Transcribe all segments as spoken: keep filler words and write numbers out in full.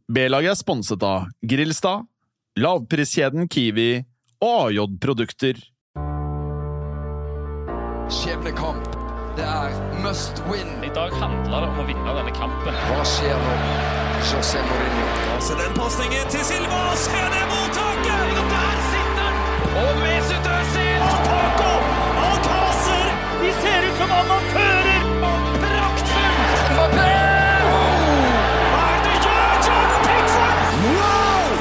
B-laget er sponset av Grillstad, lavpriskjeden Kiwi og A J-produkter. Skjebnekamp. Det er must win. I dag handler det om å vinne denne kampen. Hva skjer nå? José Mourinho. Så den passningen til Silva, se det mottaket! Og der sitter den! Og Mesut Özil! Og Paco! Og Kaser! De ser ut som amatører! Og praktfull! Mbappé! Hva er det gjør, Jordan Pickford? Wow!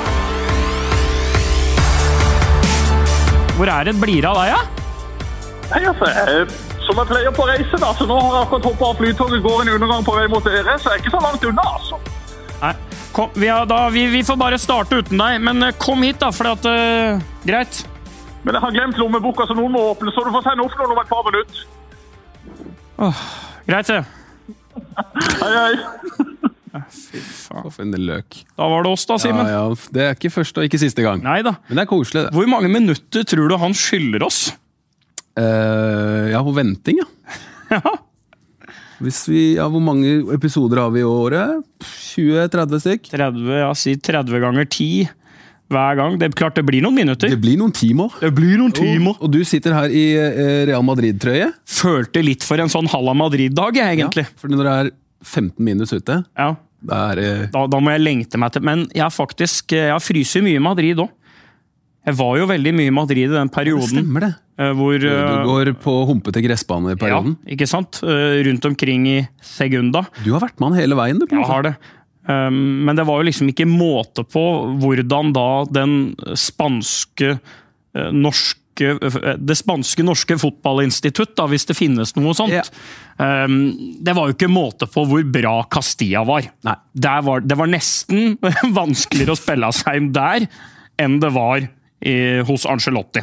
Hvor er det blir av deg, ja? Hei, altså, jeg, som jeg pleier på reise da, så nå har jeg akkurat hoppet av flytoget, går en undergang på vei mot dere, så jeg er ikke så langt unna, altså. Nei, kom, vi, har, da, vi, vi får bare starte uten deg, men uh, kom hit da, for at, uh, greit. Men jeg har glemt lommeboka, så noen må åpne, så du får sende opp noen om et par minutter. Åh, greit det. Hei, hei. Fy faen. For en løk. Da var det oss da, Simen. Ja, ja, det er ikke første og ikke siste gang. Neida. Men det er koselig, det. Hvor mange minutter tror du han skylder oss? Uh, ja, på venting, ja. Ja. Hvis vi, ja, hvor mange episoder har vi i året? tjue tretti stykk? tretti, ja, si tretti ganger ti hver gang. Det er klart det blir noen minutter. Det blir noen timer. Det blir noen timer. Og, og du sitter her i eh, Real Madrid-trøye. Følte litt for en sånn Halla Madrid-dag, jeg, egentlig. Ja, for når det er femten minus ute, Ja. da er det... Da, da må jeg lengte meg til. Men jeg har faktisk, jeg har fryset mye i Madrid også. Jeg var jo veldig mye i Madrid i den perioden. Stemmer det. Hvor, Du går på humpete gressbane i perioden. Ja, ikke sant? Rundt omkring i Segunda. Du har vært med han hele veien, du. Jeg har det. Men det var jo liksom ikke måte på hvordan da den spanske norske, det spanske norske fotballinstitutt, da, hvis det finnes noe sånt. Ja. Det var jo ikke måte på hvor bra Castilla var. Nei. Der var det var nesten vanskeligere å spille seg inn der enn det var i, hos Ancelotti.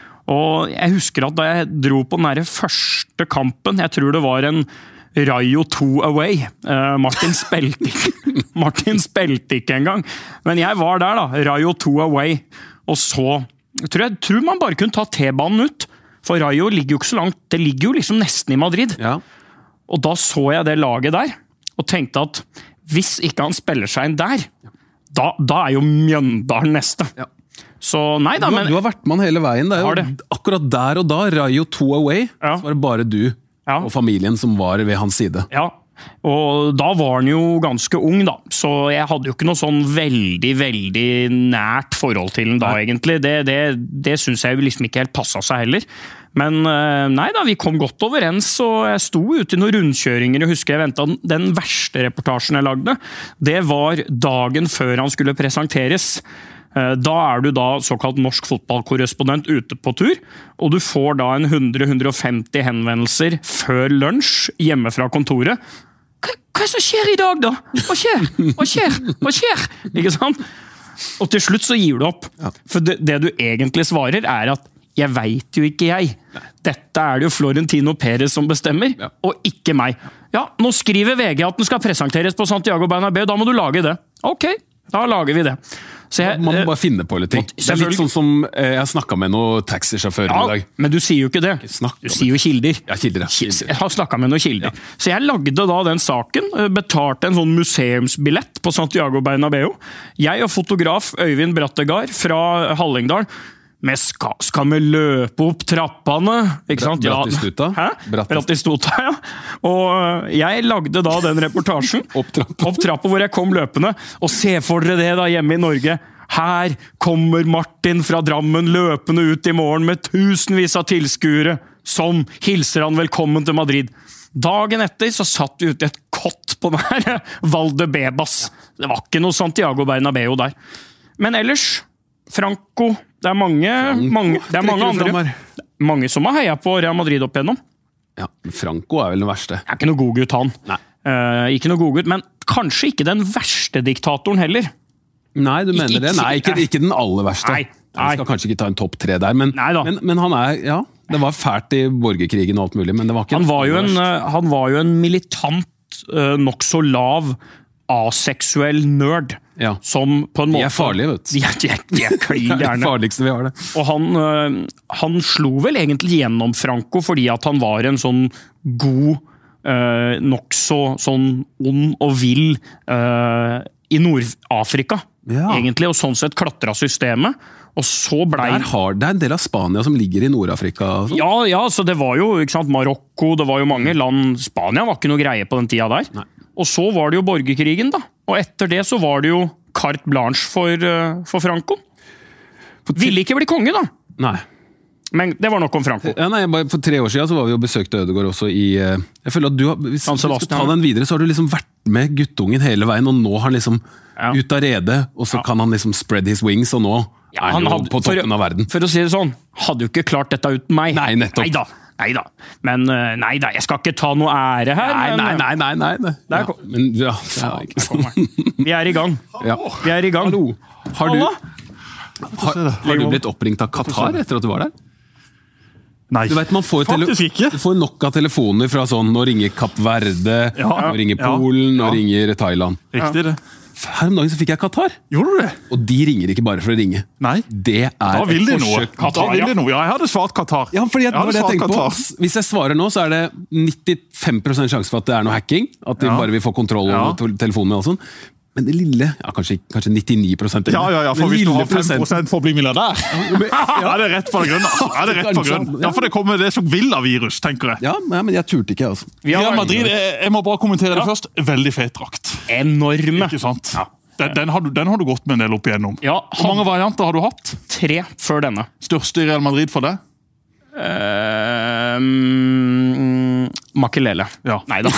Og jeg husker at da jeg dro på den der første kampen, jeg tror det var en Rayo to away. Uh, Martin spilte ikke. Martin spilte ikke engang. Men jeg var der da, Rayo to away. Og så tror jeg tror man bare kunne ta T-banen ut. For Rayo ligger jo ikke så langt. Det ligger jo liksom nesten i Madrid. Ja. Og da så jeg det laget der, og tenkte at hvis ikke han spiller seg inn der, da, da er jo Mjøndalen neste. Ja. Så nei da, du, men... Du har vært med han hele veien. Det er jo Har det. Akkurat der og da, Rayo to away, Ja. så var det bare du Ja. og familien som var ved hans side. Ja, og da var han jo ganske ung da, så jeg hadde jo ikke noe sånn veldig, veldig nært forhold til den da, Nei. egentlig. Det, det, det synes jeg liksom ikke helt passet seg heller. Men nei da, vi kom godt overens, og jeg sto ute i noen rundkjøringer, og husker jeg ventet den verste reportasjen jeg lagde. Det var dagen før han skulle presenteres. Da er du da såkalt norsk fotballkorrespondent ute på tur, og du får da en hundre til hundre og femti henvendelser før lunsj hjemme fra kontoret. Hva, hva er det som skjer i dag da? Hva skjer? Hva skjer? Hva skjer? Ikke sant? Og til slutt så gir du opp. Ja. For det, det du egentlig svarer er at jeg vet jo ikke jeg. Dette er det jo Florentino Perez som bestemmer, Ja. og ikke meg. Ja, nå skriver V G at den skal presenteres på Santiago Bernabéu, da må du lage det. Ok, da lager vi det. Så jeg, Man må bare finne på litt ting. Det er litt sånn som eh, jeg snakket med noen taxisjåfører ja, i dag. men du sier jo ikke det. snakk om Du sier jo kilder. Ja, kilder, ja. Kilder. Jeg har snakket med noen kilder. Så jeg lagde da den saken, betalte en sånn museumsbillett på Santiago Bernabéu. Jeg og fotograf Øyvind Brattegard fra Hallingdal, men skal, skal vi løpe opp trappene? Ikke sant? Ja. Brattistuta? Hæ? Brattis- Brattistuta, ja. Og jeg lagde da den reportasjen Opp trappa. opp trappa hvor jeg kom løpende, og se for dere det da hjemme i Norge. Her kommer Martin fra Drammen løpende ut i morgen med tusenvis av tilskuere, som hilser han velkommen til Madrid. Dagen etter så satt vi ute i et kott på den her Valdebebas. Det var ikke noe Santiago Bernabéu der. Men ellers, Franco, det er mange, mange, det er mange Trekker du fram andre. her? Mange som har heiet på Real Madrid opp igjennom. Ja, Franco er vel den verste. Jeg er ikke noe god gutt, han. Nei. Eh, ikke noe god gutt, men kanskje ikke den verste diktatoren heller. Nei, du mener Ikke- det? Nei, ikke, ikke den aller verste. Nei, nei. Vi skal kanskje ikke ta en topp tre der, men, Nei da. men, men han er, ja, det var fælt i borgerkrigen og alt mulig, men det var ikke Han den var jo aller en, verste. eh, han var jo en militant, uh, nok så lav, aseksuell nerd. Ja. Som på en De måte... er farlige, vet du. De er, de er, de er klin Det er det gjerne. farligste vi har det. Og han, øh, han slo vel egentlig gjennom Franco fordi at han var en sånn god, øh, nok så sånn ond og vill øh, i Nord-Afrika, Ja. egentlig, og sånn sett klatret systemet, og så ble... Der har, det er en del av Spania som ligger i Nord-Afrika. Altså. Ja, ja, så det var jo, ikke sant, Marokko, det var jo mange land, Spania var ikke noe greie på den tida der. Nei. Og så var det jo borgerkrigen da, og etter det så var det jo carte blanche for, uh, for Franco. Ville ikke bli konge da, Nei. men det var nok om Franco. Ja, nei, bare For tre år siden så var vi og besøkte Ødegaard også i eh, Jeg føler at du har, Hvis San du skal Sebastian. ta den videre, så har du liksom vært med guttungen hele veien, og nå har han liksom Ja. ut av rede, og så kan han liksom spread his wings, og nå Ja, er han han jo hadde- på for- toppen av verden. For å si det sånn, hadde jo ikke klart dette uten meg. Nei, nettopp. Neida, neida. Men uh, nei da, jeg skal ikke ta noe ære her. Nei, men, nei, nei, nei, nei, nei. Der Ja, kom- men ja, ja, ikke sant. Vi er i gang. Ja. Vi er i gang. Hallo. Har du, Halla? har, har du blitt oppringt av Qatar etter at du var der? Nei, Du vet, man får, tele faktisk ikke. du får nok av telefoner fra sånn, nå ringer Kapp Verde, Ja, nå ringer ja, Polen, nå ja. ringer Thailand. Riktig det. Her om dagen så fikk jeg Qatar, Gjorde du det? og de ringer ikke bare for å ringe. Nei. Det er Da vil de et noe. forsøk. Da vil de noe. Ja, jeg hadde svart Qatar. Ja, fordi Jeg at, det var hadde det jeg svart tenkte på. Qatar. Hvis jeg svarer nå, så er det nittifem prosent sjanse for at det er noe hacking. At de Ja. bare vil få kontroll over Ja. te- telefonen min og sånn. Men det lille, ja, kanskje, kanskje nittionio prosent. Ja, ja, ja, for Men hvis du lille har fem prosenten- prosent for å bli milliardær, ja, det er rett for grunn. Altså. Ja, det er rett for grunn. Ja, for det kommer det som vil av virus, tenker jeg. Ja, nei, men jeg turte ikke, altså. Vi har Real Madrid, jeg, jeg må bare kommentere det først. Veldig fet drakt. enorme. Ikke sant? Den, den, har du, den har du gått med en del opp igjennom. Ja, Hvor mange varianter har du hatt? tre før denne. Største i Real Madrid for deg? Um, Makelele. Ja. Neida.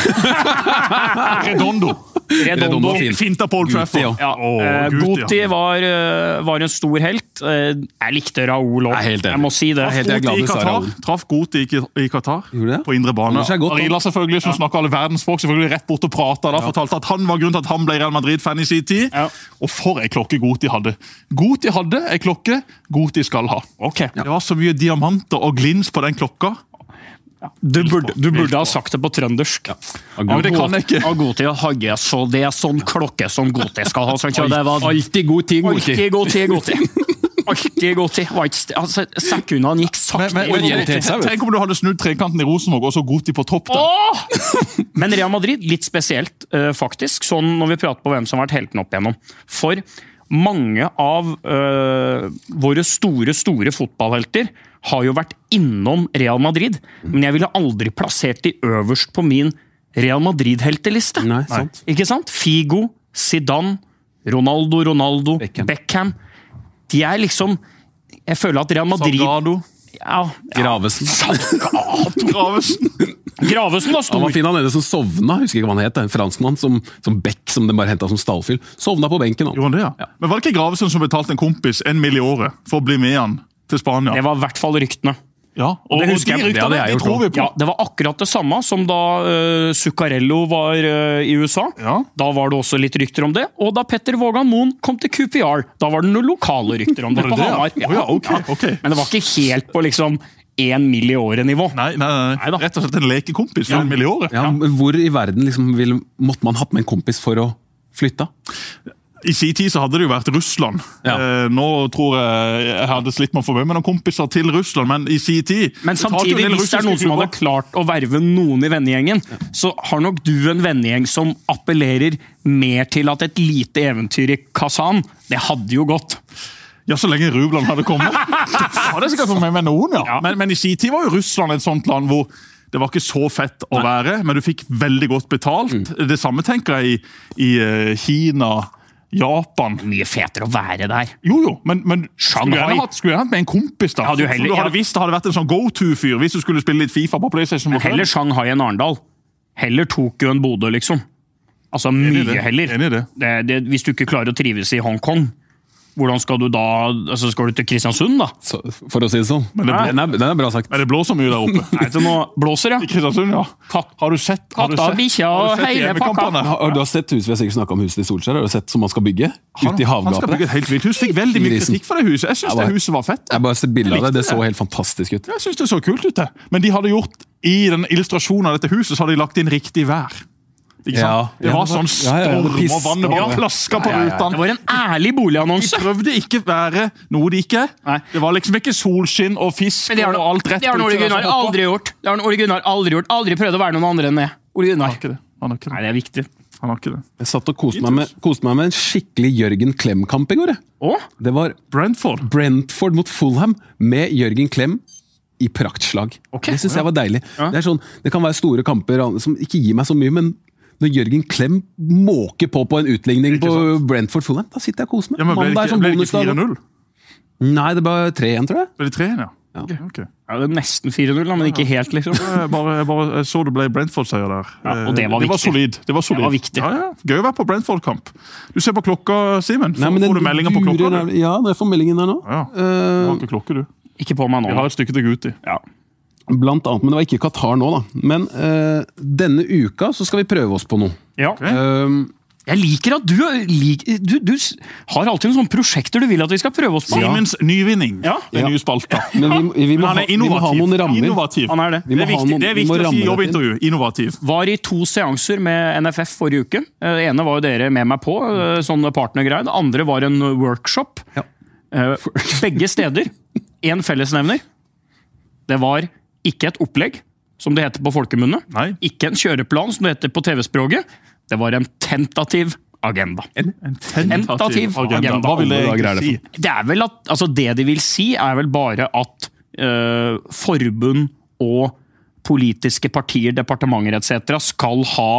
Redondo. Redondo. var fin. Finta Paul Guti, Trafford. Ja, Åh, eh, Guti, Guti ja. var, eh, var en stor helt. Eh, jeg likte Raoul også. Jeg er helt enig. Jeg må si det. Jeg er helt enig. Guti i glad du sa Qatar. Raoul. Traff Guti i, i Qatar. Gjorde det? På indre bane. Holder seg godt, Arila selvfølgelig, som snakker alle verdensspråk, selvfølgelig rett bort og prater. Da fortalte at han var grunnen til at han ble Real Madrid-fan i sin tid. Ja. Og for en klokke Guti hadde. Guti hadde en klokke Guti skal ha. Ok. Det var så mye diamanter og glins på den klokka. Du burde, du burde ha sagt det på trøndersk. Ja, men det kan jeg ikke. Og Guti hadde jeg så det er sånn klokke som Guti skal ha. Sånn, det var Alltid god tid, god tid. alltid Guti, Guti. Alltid Guti. Var ikke st- Altså, sekundene gikk sakte. Men, men, orientert seg, vet du. tenk om du hadde snudd trekanten i Rosenborg og så Guti på topp. Da. Åh! Men Real Madrid, litt spesielt eh, faktisk, sånn når vi prater på hvem som har vært helten opp igjennom. For mange av eh, våre store, store fotballhelter har jo vært innom Real Madrid, men jeg ville aldri plassert de øverst på min Real Madrid-helteliste. Nei, sant. Ikke sant? Figo, Zidane, Ronaldo, Ronaldo, Beckham. Beckham. De er liksom... Jeg føler at Real Madrid... Salgado. Ja, ja. Gravesen. Gravesen. Gravesen var Han stor. var fin, han ene som sovna, husker ikke hva han het, en franskmann som, som Beck, som den bare hentet som stallfyll. Sovna på benken. Han. Gjorde han det, ja? Men var det ikke Gravesen som betalte en kompis en mill i året for å bli med han til Spania? Det var i hvert fall ryktene. Ja, og, Det og husker de jeg. ryktene, Det hadde jeg de gjort tror vi på. Ja, Det var akkurat det samme som da uh, Zuccarello var uh, i U S A. Ja. Da var det også litt rykter om det. Og da Petter Vågan Moen kom til Q P R, da var det noen lokale rykter om det Var på det det, ja? Hamar. Å ja, ok, ok. Men det var ikke helt på liksom én mill i året-nivå. Nei, nei, nei. Neida. Rett og slett en lekekompis for en mill i året. Ja, men Hvor i verden liksom ville, måtte man hatt med en kompis for å flytte? I sin tid så hadde det jo vært Russland. Ja. Eh, nå tror jeg jeg hadde slitt med å få med meg noen kompiser til Russland, men i sin tid... Men så talte jo samtidig, en del hvis det er noen russiske som hadde klubber- klart å verve noen i vennegjengen, så har nok du en vennegjeng som appellerer mer til at et lite eventyr i Kazan, det hadde jo gått. Ja, så lenge Rubland hadde kommet. Hadde jeg sikkert fått med meg noen, ja. Ja. Men, men i sin tid var jo Russland et sånt land hvor det var ikke så fett å være, men du fikk veldig godt betalt. Det samme tenker jeg i, i eh, Kina, Japan. Mye fetere å være der. Jo, jo, men, men skulle du Shanghai. gjerne hatt, skulle du gjerne hatt med en kompis da? Ja, du Som- som heller- du hadde ja. visst det hadde vært en sånn go-to-fyr hvis du skulle spille litt FIFA på PlayStation. Men heller Shanghai enn Arendal. Heller Tokyo enn Bodø, liksom. Altså, Enig i mye det. heller. Enig i det. Det, det, hvis du ikke klarer å trives i Hongkong, hvordan skal du da altså Skal du til Kristiansund, da? Så, for å si det sånn. Men det, Den er, den er bra sagt. men det blåser mye der oppe. Nei, til nå blåser, I ja. Kristiansund, ja. Katt- Har du sett har du Katta, sett- bikkja har du og sett hele hjemmekampene? Har du har sett huset, vi har sikkert snakket om huset i Solskjær, har du sett som man skal bygge? Han, Ute i han skal havgapet. bygge et helt vilt hus. Fikk veldig mye Grisen. kritikk for det huset. Jeg synes Ja, det bare- huset var fett. Jeg har bare sett bilder av det, det så likte helt fantastisk ut. Jeg synes det så kult ut det. Men de hadde gjort, i den illustrasjonen av dette huset, så hadde de lagt inn riktig vær. Ikke sant? Ja. Det Ja, var det var- sånn ja, ja, det storm, piska og vannet bare på- plaska på Ja, ja, ja. Det rutene. var en ærlig De boligannonse. prøvde ikke være noe de ikke er. Nei. Det var liksom ikke solskinn og fisk Men det har og alt rett det har ut til Ole deg som Gunnar hopper. aldri gjort. Det har Ole Gunnar aldri gjort. Aldri prøvd å være noen andre enn det. Ole Gunnar. Han har ikke det. Han har ikke det. Nei, det er viktig. Han har ikke det. Jeg satt og koste meg, med, koste meg med en skikkelig Jørgen Klemm-kamp i går. Å? Det var Brentford. Brentford mot Fulham med Jørgen Klemm i praktslag. Ok. Det synes jeg var deilig. Ja. Det, er sånn, det kan være store kamper som ikke gir meg så mye, men når Jørgen Klemm måker på på en utligning på Brentford Fulham, da sitter jeg og koser meg. Ja, men ble det Mandag er ikke, sånn ble det ikke bonusdag. fire null? Nei, det var tre igjen, tror jeg. Ble det tre igjen, ja? Ja. Ok, ok. Ja, det er nesten fire null, da, men ikke helt, liksom. Jeg bare, jeg bare jeg så det ble Brentford-seier der. Ja, og det var det var viktig. solid. Det var, solid. Det var viktig. Ja, ja. Gøy å være på Brentford-kamp. Du ser på klokka, Simen. Nei, Får, men den får du meldinger på klokka? durer- Du? Ja, når jeg får meldingen her nå. Ja, du Eh, har ikke klokke, du. Ikke på meg Vi nå. har et stykke til Guti. Ja. blant annet, men det var ikke Qatar nå, da. Men eh, denne uka så skal vi prøve oss på noe. Ja. Eh, Jeg liker at du, lik, du, du s- har alltid noen sånne prosjekter du vil at vi skal prøve oss på. Simens nyvinning. Ja. Den Ja. nye spalta. men vi, vi, må Men ha, han er vi må ha innovativ. noen rammer. Innovativ. Han er det. Vi Det må er ha viktig, noen- det er vi må viktig å si ramme i det til. jobbintervju. Innovativ. Var i to seanser med N F F forrige uke. Eh, Det ene var jo dere med meg på, eh, sånn partnergreie. Det andre var en workshop. Ja. Eh, Begge steder. En fellesnevner. Det var ikke et opplegg, som det heter på folkemunne. Nei. Ikke en kjøreplan, som det heter på T V-språket. Det var en tentativ agenda. En Tentativ agenda. Hva vil det Alle dager er egentlig det si? Det er vel at, altså det de vil si, er vel bare at eh, forbund og politiske partier, departementer et cetera skal ha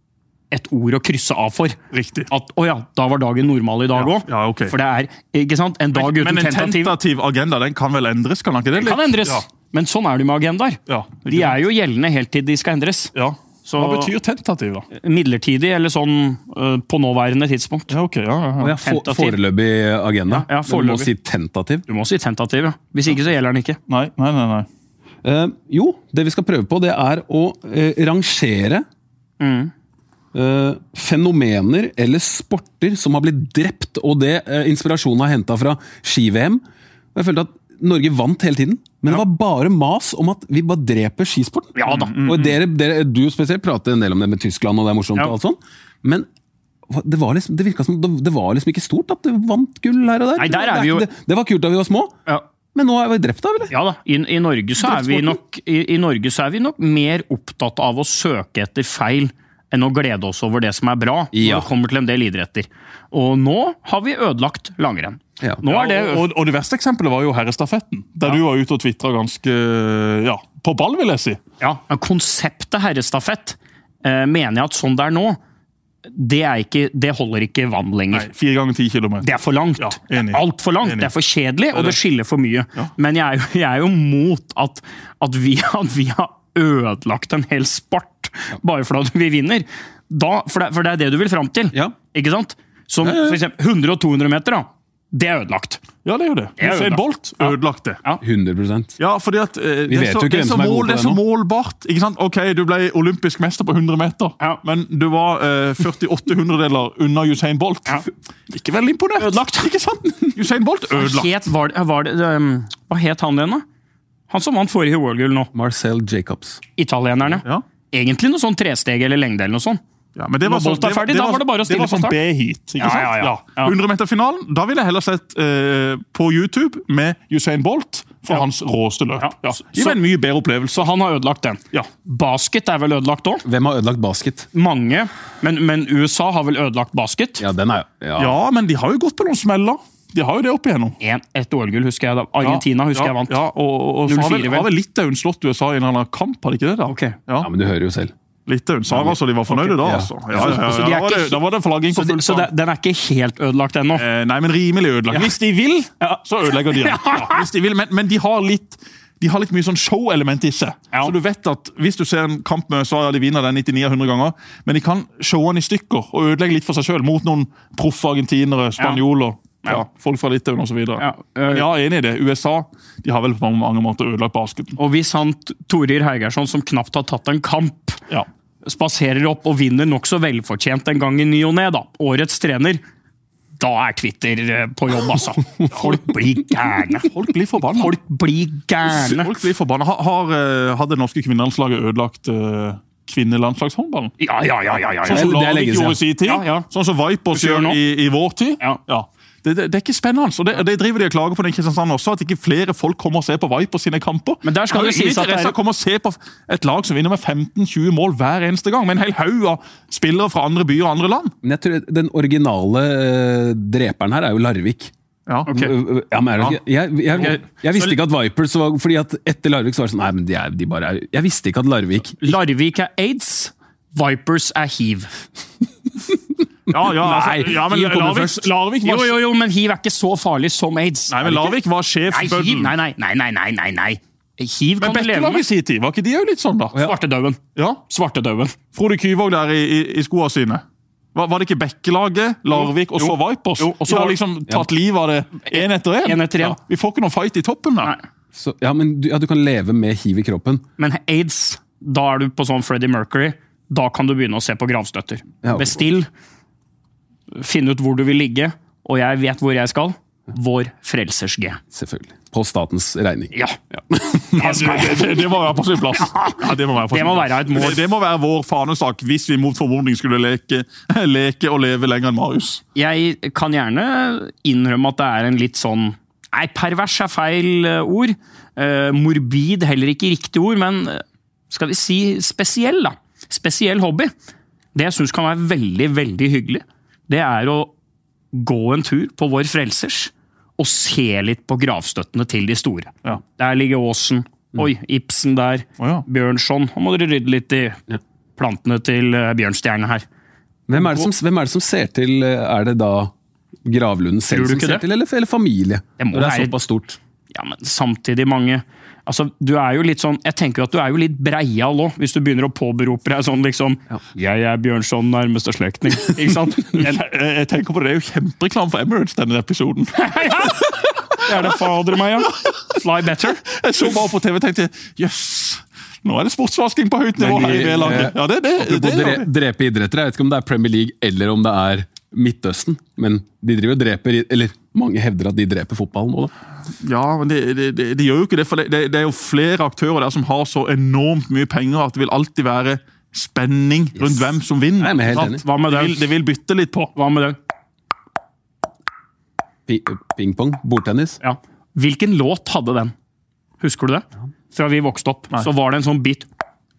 et ord å krysse av for. Riktig. At, å ja, da var dagen normal i dag Ja, òg. ja, ok. For det er ikke sant, en dag uten Men en tentativ tentativ agenda, den kan vel endres? Kan den ikke det? kan endres. Ja. Men sånn er det med agendaer. Ja, ikke De sant? er jo gjeldende helt til de skal endres. Ja. Så Hva betyr tentativ, da? midlertidig, eller sånn øh, på nåværende tidspunkt. Ja, ok. Ja, ja, Og ja. ja, for, Tentativ. foreløpig agenda. Ja, ja, Men Du må foreløpig. si tentativ. Du må si tentativ, ja. Hvis ikke så gjelder den ikke. Nei, nei, nei. nei. Eh, jo, det vi skal prøve på, det er å eh, rangere Mm. eh, fenomener eller sporter som har blitt drept, og det eh, inspirasjonen har hentet fra ski-V M. Og Jeg følte at Norge vant hele tiden, men det var bare mas om at vi bare dreper skisporten. Ja da. Og dere, dere, du spesielt prater en del om det med Tyskland, og det er morsomt, Ja. og alt sånn. Men hva- det var liksom, det virket som, det det var liksom ikke stort at du vant gull her og der. Nei, der er det, vi jo- det, det var kult da vi var små, Ja. men nå er vi drept av, eller? Ja da, I, i, Norge så er vi Idrettssporten. nok, i, I Norge så er vi nok mer opptatt av å søke etter feil enn å glede oss over det som er bra, Ja. når det kommer til en del idretter. Og nå har vi ødelagt langrenn. Ja. Nå er det... Og, og det verste eksempelet var jo herrestafetten, der du var ute og twitret ganske ja, på ball, vil jeg si. Ja, men konseptet herrestafett eh, mener jeg at sånn det er nå, det, er ikke, det holder ikke vann Nei, lenger. fire ganger ti kilometer. Det er for langt. Ja, enig. Alt for langt. Enig. Det er for kjedelig, og det skiller for mye. Ja. Men jeg er jo, jeg er jo mot at, at, vi, at vi har ødelagt en hel sport bare fordi vi vinner. Da, for, det, for det er det du vil fram til. Ja. Ikke sant? Som for eksempel hundre og to hundre meter, da. Det er ødelagt. Ja, det er jo det. er Usain ødelagt. Bolt ødelagt det. hundre prosent. Ja, fordi at eh, det, vet er så, jo ikke det, er hvem så som er god mål, på det er det så nå. målbart. Ikke sant? Ok, du ble olympisk mester på hundre meter, Ja. men du var eh, førtiåtte hundredeler unna Usain Bolt. Ja. Ikke veldig imponert. Ødelagt. Ikke sant? Usain Bolt ødelagt. Het, var det, var det, um, hva het han igjen, da? Han som vant forrige O L-gull nå. Marcel Jacobs. Italienerne. Ja. Egentlig noe sånn tresteg eller lengde eller noe sånt. Ja, men det var Når sånn, Bolt er ferdig, da var det bare å stille det var på sånn start. B-heat, ikke Ja, sant? ja, ja. Ja. hundre-meterfinalen, da ville jeg heller sett eh, på YouTube med Usain Bolt for Ja. hans råeste løp. Ja. Ja. Det var en mye bedre opplevelse. Så han har ødelagt den. Ja. Basket er vel ødelagt òg? Hvem har ødelagt basket? Mange. Men, men U S A har vel ødelagt basket? Ja, den er jo... Ja. Ja, men de har jo gått på noen smeller. De har jo det opp igjennom. En, et O L-gull husker jeg da. Argentina husker ja, jeg vant. Ja, og, og, og så har vel, null fire vel. har vel Litauen slått U S A i en eller annen kamp, har de ikke det da? Ok. Ja, Ja, men du hører jo selv. Litauen sa altså de var fornøyde da, Ja. altså. Ja, ja, ja, Så de ja, er da, var det, ikke- da var det flagging Så, på de, full så det, stand. den er ikke helt ødelagt ennå? Eh, nei, men rimelig ødelagt. Hvis de vil, så ødelegger de den. Ja, hvis de vil, men, men de har litt de har litt mye sånn show-element i seg. Ja. Så du vet at Hvis du ser en kamp med U S A, ja, de vinner den nittini av hundre ganger, men de kan showe den i stykker og ødelegge litt for seg selv mot noen proffe argentinere, spanjoler, ja. Ja. folk fra Litauen osv. Ja, øh. Men ja, enig i det. U S A de har vel på mange måter ødelagt basketen. Og hvis han Torir Heigersson, som knapt har tatt en kamp, Ja. spaserer opp og vinner nokså velfortjent en gang i ny og ne, da, årets trener, da er Twitter eh, på jobb, altså. Folk blir gærne. Folk blir forbanna. Folk blir gærne. Folk blir forbanna. Har, har, eh, hadde det norske kvinnelandslaget ødelagt uh, kvinnelandslagshåndballen? Ja, ja, ja, ja, ja, Sånn ja. som det er Larvik lenge gjorde i siden. sin tid, Ja, ja. sånn som Vipers Gjør gjør nå. i, i vår tid. Ja. Det, det, det er ikke spennende, og det, det driver de og klager på den Kristiansand også, at ikke flere folk kommer og ser på Viper sine kamper. Men der skal det sies at det er... kommer og se på et lag som vinner med femten tjue mål hver eneste gang, med en hel haug av spillere fra andre byer og andre land. Men jeg tror den originale uh, dreperen her er jo Larvik. Ja, ok. Ja, men er det ikke? Jeg, jeg, jeg, jeg visste ikke at Vipers var, fordi at etter Larvik så var det sånn, nei, men de er, de bare er, jeg visste ikke at Larvik... Larvik er AIDS, Vipers er HIV. Ja, ja, altså, Nei, ja, men Hiv kommer Larvik, først. Larvik var... Jo, jo, jo, men HIV er ikke så farlig som AIDS. Nei, men Larvik var Nei, sjefbødden. HIV, nei, nei, nei, nei, nei, nei, nei. HIV Men kan du leve Bekkelag i med. sin tid, var ikke de jo litt sånn da? Svartedauden. Ja. Svartedauden. Frode Kyvåg der i, i, i skoene sine. Var, var det ikke Bekkelaget, Larvik og så Vipers? Jo, og så de har var- liksom tatt livet av det en etter en. En etter en. Ja, vi får ikke noen fight i toppen der. Nei. Så, ja, men du, ja, du kan leve med hiv i kroppen. Men AIDS, da er du på sånn Freddie Mercury. Da kan du begynne å se på gravstøtter. Ja. Bestill. Finne ut hvor du vil ligge. Og jeg vet hvor jeg skal. Vår Frelsers G. Selvfølgelig. På statens regning. Ja. Ja, det, det, det må være på sin plass. Ja, det må være, på Det sin må plass. være et mål. Det, det må være vår fanesak hvis vi mot formodning skulle leke, leke og leve lenger enn Marius. Jeg kan gjerne innrømme at det er en litt sånn... Nei, pervers er feil eh, ord. Eh, morbid, heller ikke riktig ord, men eh, skal vi si spesiell, da. Spesiell hobby. Det jeg synes kan være veldig, veldig hyggelig, det er å gå en tur på vår Frelsers og se litt på gravstøttene til de store. Ja. Der ligger Åsen. Oi, Ibsen der. Å ja. Bjørnson. Nå må dere rydde litt i plantene til eh, Bjørnstjerne her. Hvem er, det som, hvem er det som ser til, er det da Gravlunden selv Tror du som ikke ser det? til, eller, eller familie? Det må Når det er være- såpass stort. Ja, men samtidig mange... Altså, du er jo litt sånn, jeg tenker at du er jo litt breial også, hvis du begynner å påberope deg sånn liksom, jeg er Bjørnson nærmeste slektning, ikke sant? Jeg, jeg, jeg tenker på det, det er jo kjempereklam for Emirates denne episoden. Det er det fader meg, ja. Fly better. Jeg så bare på T V og tenkte, jøss, nå er det sportsvasking på høyt nivå Men her i vi- B-laget. Ja, det, det, det, Apropos det, dre, det, drepe idrettere, jeg vet ikke om det er Premier League eller om det er Midtøsten, men de driver og dreper, i- eller mange hevder at de dreper fotballen nå da. Ja, men det, det, det, de gjør jo ikke det, for det, det, det er jo flere aktører der som har så enormt mye penger at det vil alltid være spenning rundt hvem som vinner. Nei, men helt Sant? enig. Hva med Det den? vil, det vil bytte litt på. Hva med den? Pi- Pingpong, bordtennis. Ja. Hvilken låt hadde den? Husker du det? Fra vi vokste opp, så var det en sånn bit.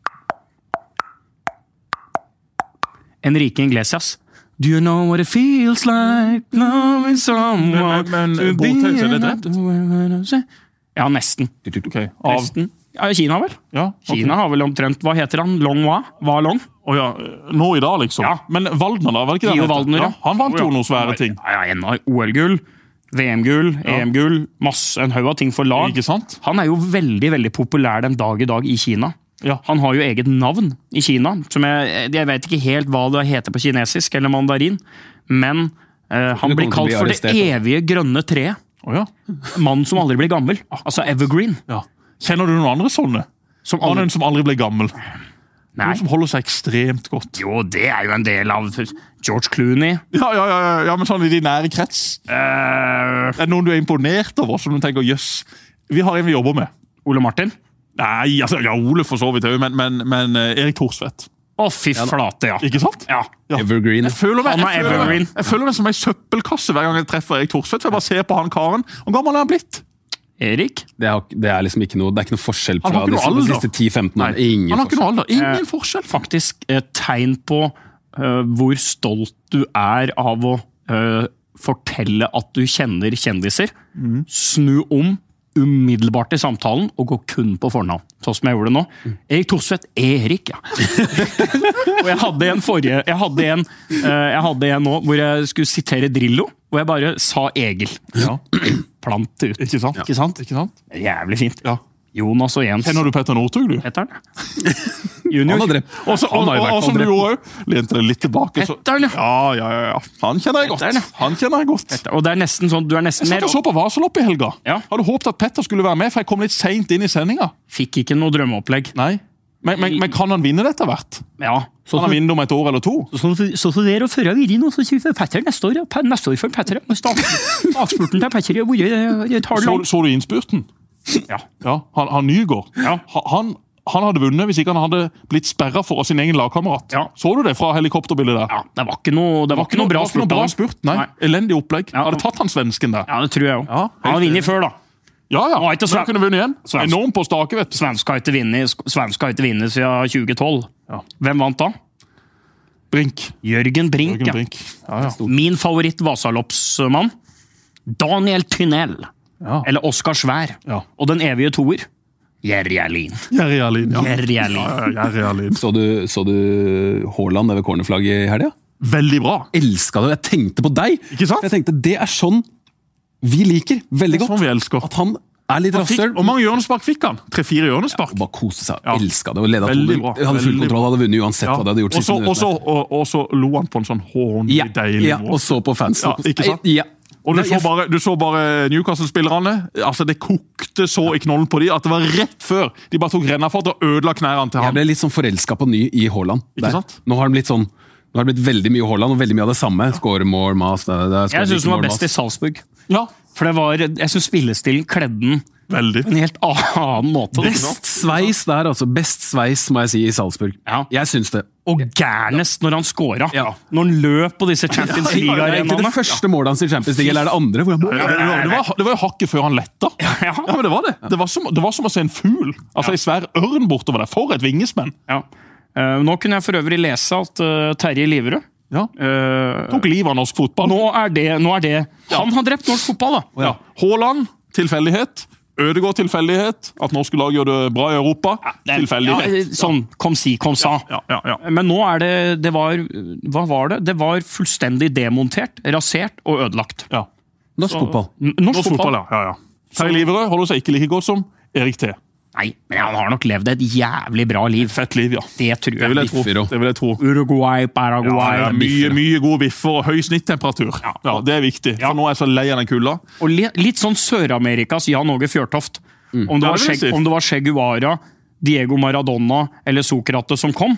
Enrique Iglesias. Do you know what it feels like loving someone? Men- men- to be bordtennis, er det drept? another- Ja, nesten. Ok, av, Nesten. Ja, Kina vel? ja, ok. Kina har vel omtrent, hva heter han? Long Hua? Hva Long? Å ja, nå i dag liksom. Ja. Men Valdner da, var det ikke det Gio han het? Valdner, ja. Ja, han vant jo Ja. noen svære ting. Ja, ja, en av O L-gull, V M-gull, E M-gull, masse, en haug av ting for lag. Ikke sant? Han er jo veldig, veldig populær den dag i dag i Kina. Ja. Han har jo eget navn i Kina, som jeg, jeg vet ikke helt hva det heter på kinesisk eller mandarin, men eh, han Du blir kommer til å kalt bli for det arrestert, da. evige grønne treet. Å ja. Mannen som aldri blir gammel. Altså Evergreen. ja. Kjenner du noen andre sånne? Som aldri... Mannen som aldri ble gammel. Nei. Noen som holder seg ekstremt godt. Jo, det er jo en del av George Clooney. Ja, ja, ja, ja, ja men sånn i de nære krets. Eh, Er det noen du er imponert over, som du tenker, jøss, vi har en vi jobber med? Ole Martin. Nei, altså, ja, Ole for så vidt, men, men, men eh, Erik Thorsvedt. Å, fy flate, ja. Ikke sant? Ja. Ja. Evergreen. Jeg føler meg, Han er jeg føler, evergreen. meg, jeg føler meg som en søppelkasse hver gang jeg treffer Erik Thorsvedt, for jeg bare ser på han karen. Hvor gammel er han blitt? Erik? Det er, det er liksom ikke noe, det er ikke noe forskjell Han fra har ikke de, noe de alder. siste ti femten Nei, år. Ingen han har ikke noe forskjell. alder. Ingen Eh, forskjell. Faktisk et tegn på øh, hvor stolt du er av å øh, fortelle at du kjenner kjendiser. Mhm. Snu om umiddelbart i samtalen og gå kun på fornavn. Sånn som jeg gjorde nå. Erik Thorsvedt. Erik, ja. Og jeg hadde en forrige Jeg hadde en, øh, jeg hadde en nå hvor jeg skulle sitere Drillo, hvor jeg bare sa Egil. Ja. Plant ut. Ikke sant? Ikke sant? Ikke sant? Jævlig fint. Ja. Jonas og Jens. Kjenner du Petter Northug, du? Heter han det? Junior. Han har drept. Og, så, og, Han har i og, hvert og fall som du drept. gjorde òg, lente deg litt tilbake. Så, Petteren, ja. ja, ja, ja, ja. Han kjenner jeg godt. Petteren, ja. Han kjenner jeg godt. Og det er nesten sånn, du er nesten Jeg mer satt og så på Vaselopp i helga. Ja. Hadde håpet at Petter skulle være med, for jeg kom litt sent inn i sendinga. Fikk ikke noe drømmeopplegg. Nei. Men, men, men kan han vinne dette hvert? Ja. Så, Kan han vinne om et år eller to? så, så, så dere og fører videre nå, så sier vi Petter neste år. Ja. Pe- Neste år for Petter. Ja. Avspurten til Petter har vært tar det Så, langt. så du innspurten? Ja. Ja, han, han Nygaard. Ja. Ha- Han, han hadde vunnet hvis ikke han hadde blitt sperret for sin egen lagkamerat. Ja. Så du det fra helikopterbildet der? Ja, det var ikke noe, det var ikke noe bra det var ikke noe bra spurt. Nei, Nei. elendig opplegg. Ja. Hadde tatt han svensken der. Ja, det tror jeg også. Ja, Han har vunnet før, da. Ja, ja. Han har ikke Så sven- kunne vunnet igjen. Svensk. Enormt på stake, vet du. Svenska har ikke vunnet Svenska har ikke vunnet siden tjue tolv. Ja. Hvem vant da? Brink. Jørgen Brink, Jørgen ja. Brink. Ja, ja. Min favoritt Vasaloppsmann, Daniel Tynell, Ja. eller Oskar Svær, Ja. og den evige toer, Jerry Erlin. Jerry Erlin. Ja. Jerry Erlin. Ja, ja, Jerry Erlin. Så du, så du Haaland der ved cornerflagget i helga? Veldig bra. Elsket det, jeg tenkte på deg! Ikke sant? Jeg tenkte, det er sånn vi liker, veldig Det er godt. sånn vi elsker. At han er litt Han fikk, rasshøl. hvor mange hjørnespark fikk han? Tre-fire hjørnespark. Og bare kose seg, Ja. elsket det. Og ledet Veldig to- bra, hadde full veldig kontroll, hadde vunnet uansett hva de hadde gjort Og så- siste og så- og- og så lo han på en sånn hånlig, Ja, deilig ja, måte. og så på fansen. Ja, ikke sant? Ja. Og du Nei, så jeg- bare, du så bare Newcastle-spillerne. Altså, det kokte så i knollen på de at det var rett før de bare tok rennafart og ødela knærne til Jeg han. ble litt sånn forelsket på ny i Haaland. Ikke Der. sant? Nå har det blitt sånn Nå har det blitt veldig mye Haaland og veldig mye av det samme. Skåre mål, mas det, det er Jeg syns ikke den var mål, best i mas. Salzburg. Ja, For det var, jeg syns spillestilen kledde den veldig. på en helt annen måte. da. Best sveis der, altså. Best sveis, må jeg si, i Salzburg. Ja. Jeg syns det. Og gærnest når han scora. Ja. Når han løp på disse Champions Det er ikke det League-arenaene. første målet hans i Champions League, eller er det andre? Hvor han, Det var, det, var, det var jo hakket før han letta. Ja. Ja, men det var det. Det var som, det var som å se en fugl. Altså en svær ørn bortover der. For et vingespenn. Ja. Eh, nå kunne jeg for øvrig lese at eh, Terje Liverød Ja. eh, Tok livet av norsk fotball. nå, er det, nå er det Han har drept norsk fotball, da! Ja. Haaland, tilfeldighet. Ødegaard, tilfeldighet. At norske lag gjør det bra i Europa, Det er- tilfeldighet. Ja, sånn kom si, kom sa. Ja, ja, ja. Men nå er det Det var Hva var det? Det var fullstendig demontert, rasert og ødelagt. ja. norsk fotball. N- Norsk, Norsk fotball? fotball, ja. ja, ja. Terje Liverød holder seg ikke like godt som Erik T. Nei, men han har nok levd et jævlig bra liv. Fett liv, ja. Det tror Det vil jeg. jeg tro. Biffer og- Det vil jeg tro. Uruguay, Paraguay Ja, ja, mye, mye gode biffer og høy snittemperatur. Ja. Ja, Det er viktig, Ja. for nå er jeg så lei av den kulda. Og li, litt sånn Sør-Amerikas Jan Åge Fjørtoft. Om, det Ja, var det vil jeg Che, si. om det var Che Guevara, Diego Maradona eller Sokrates som kom.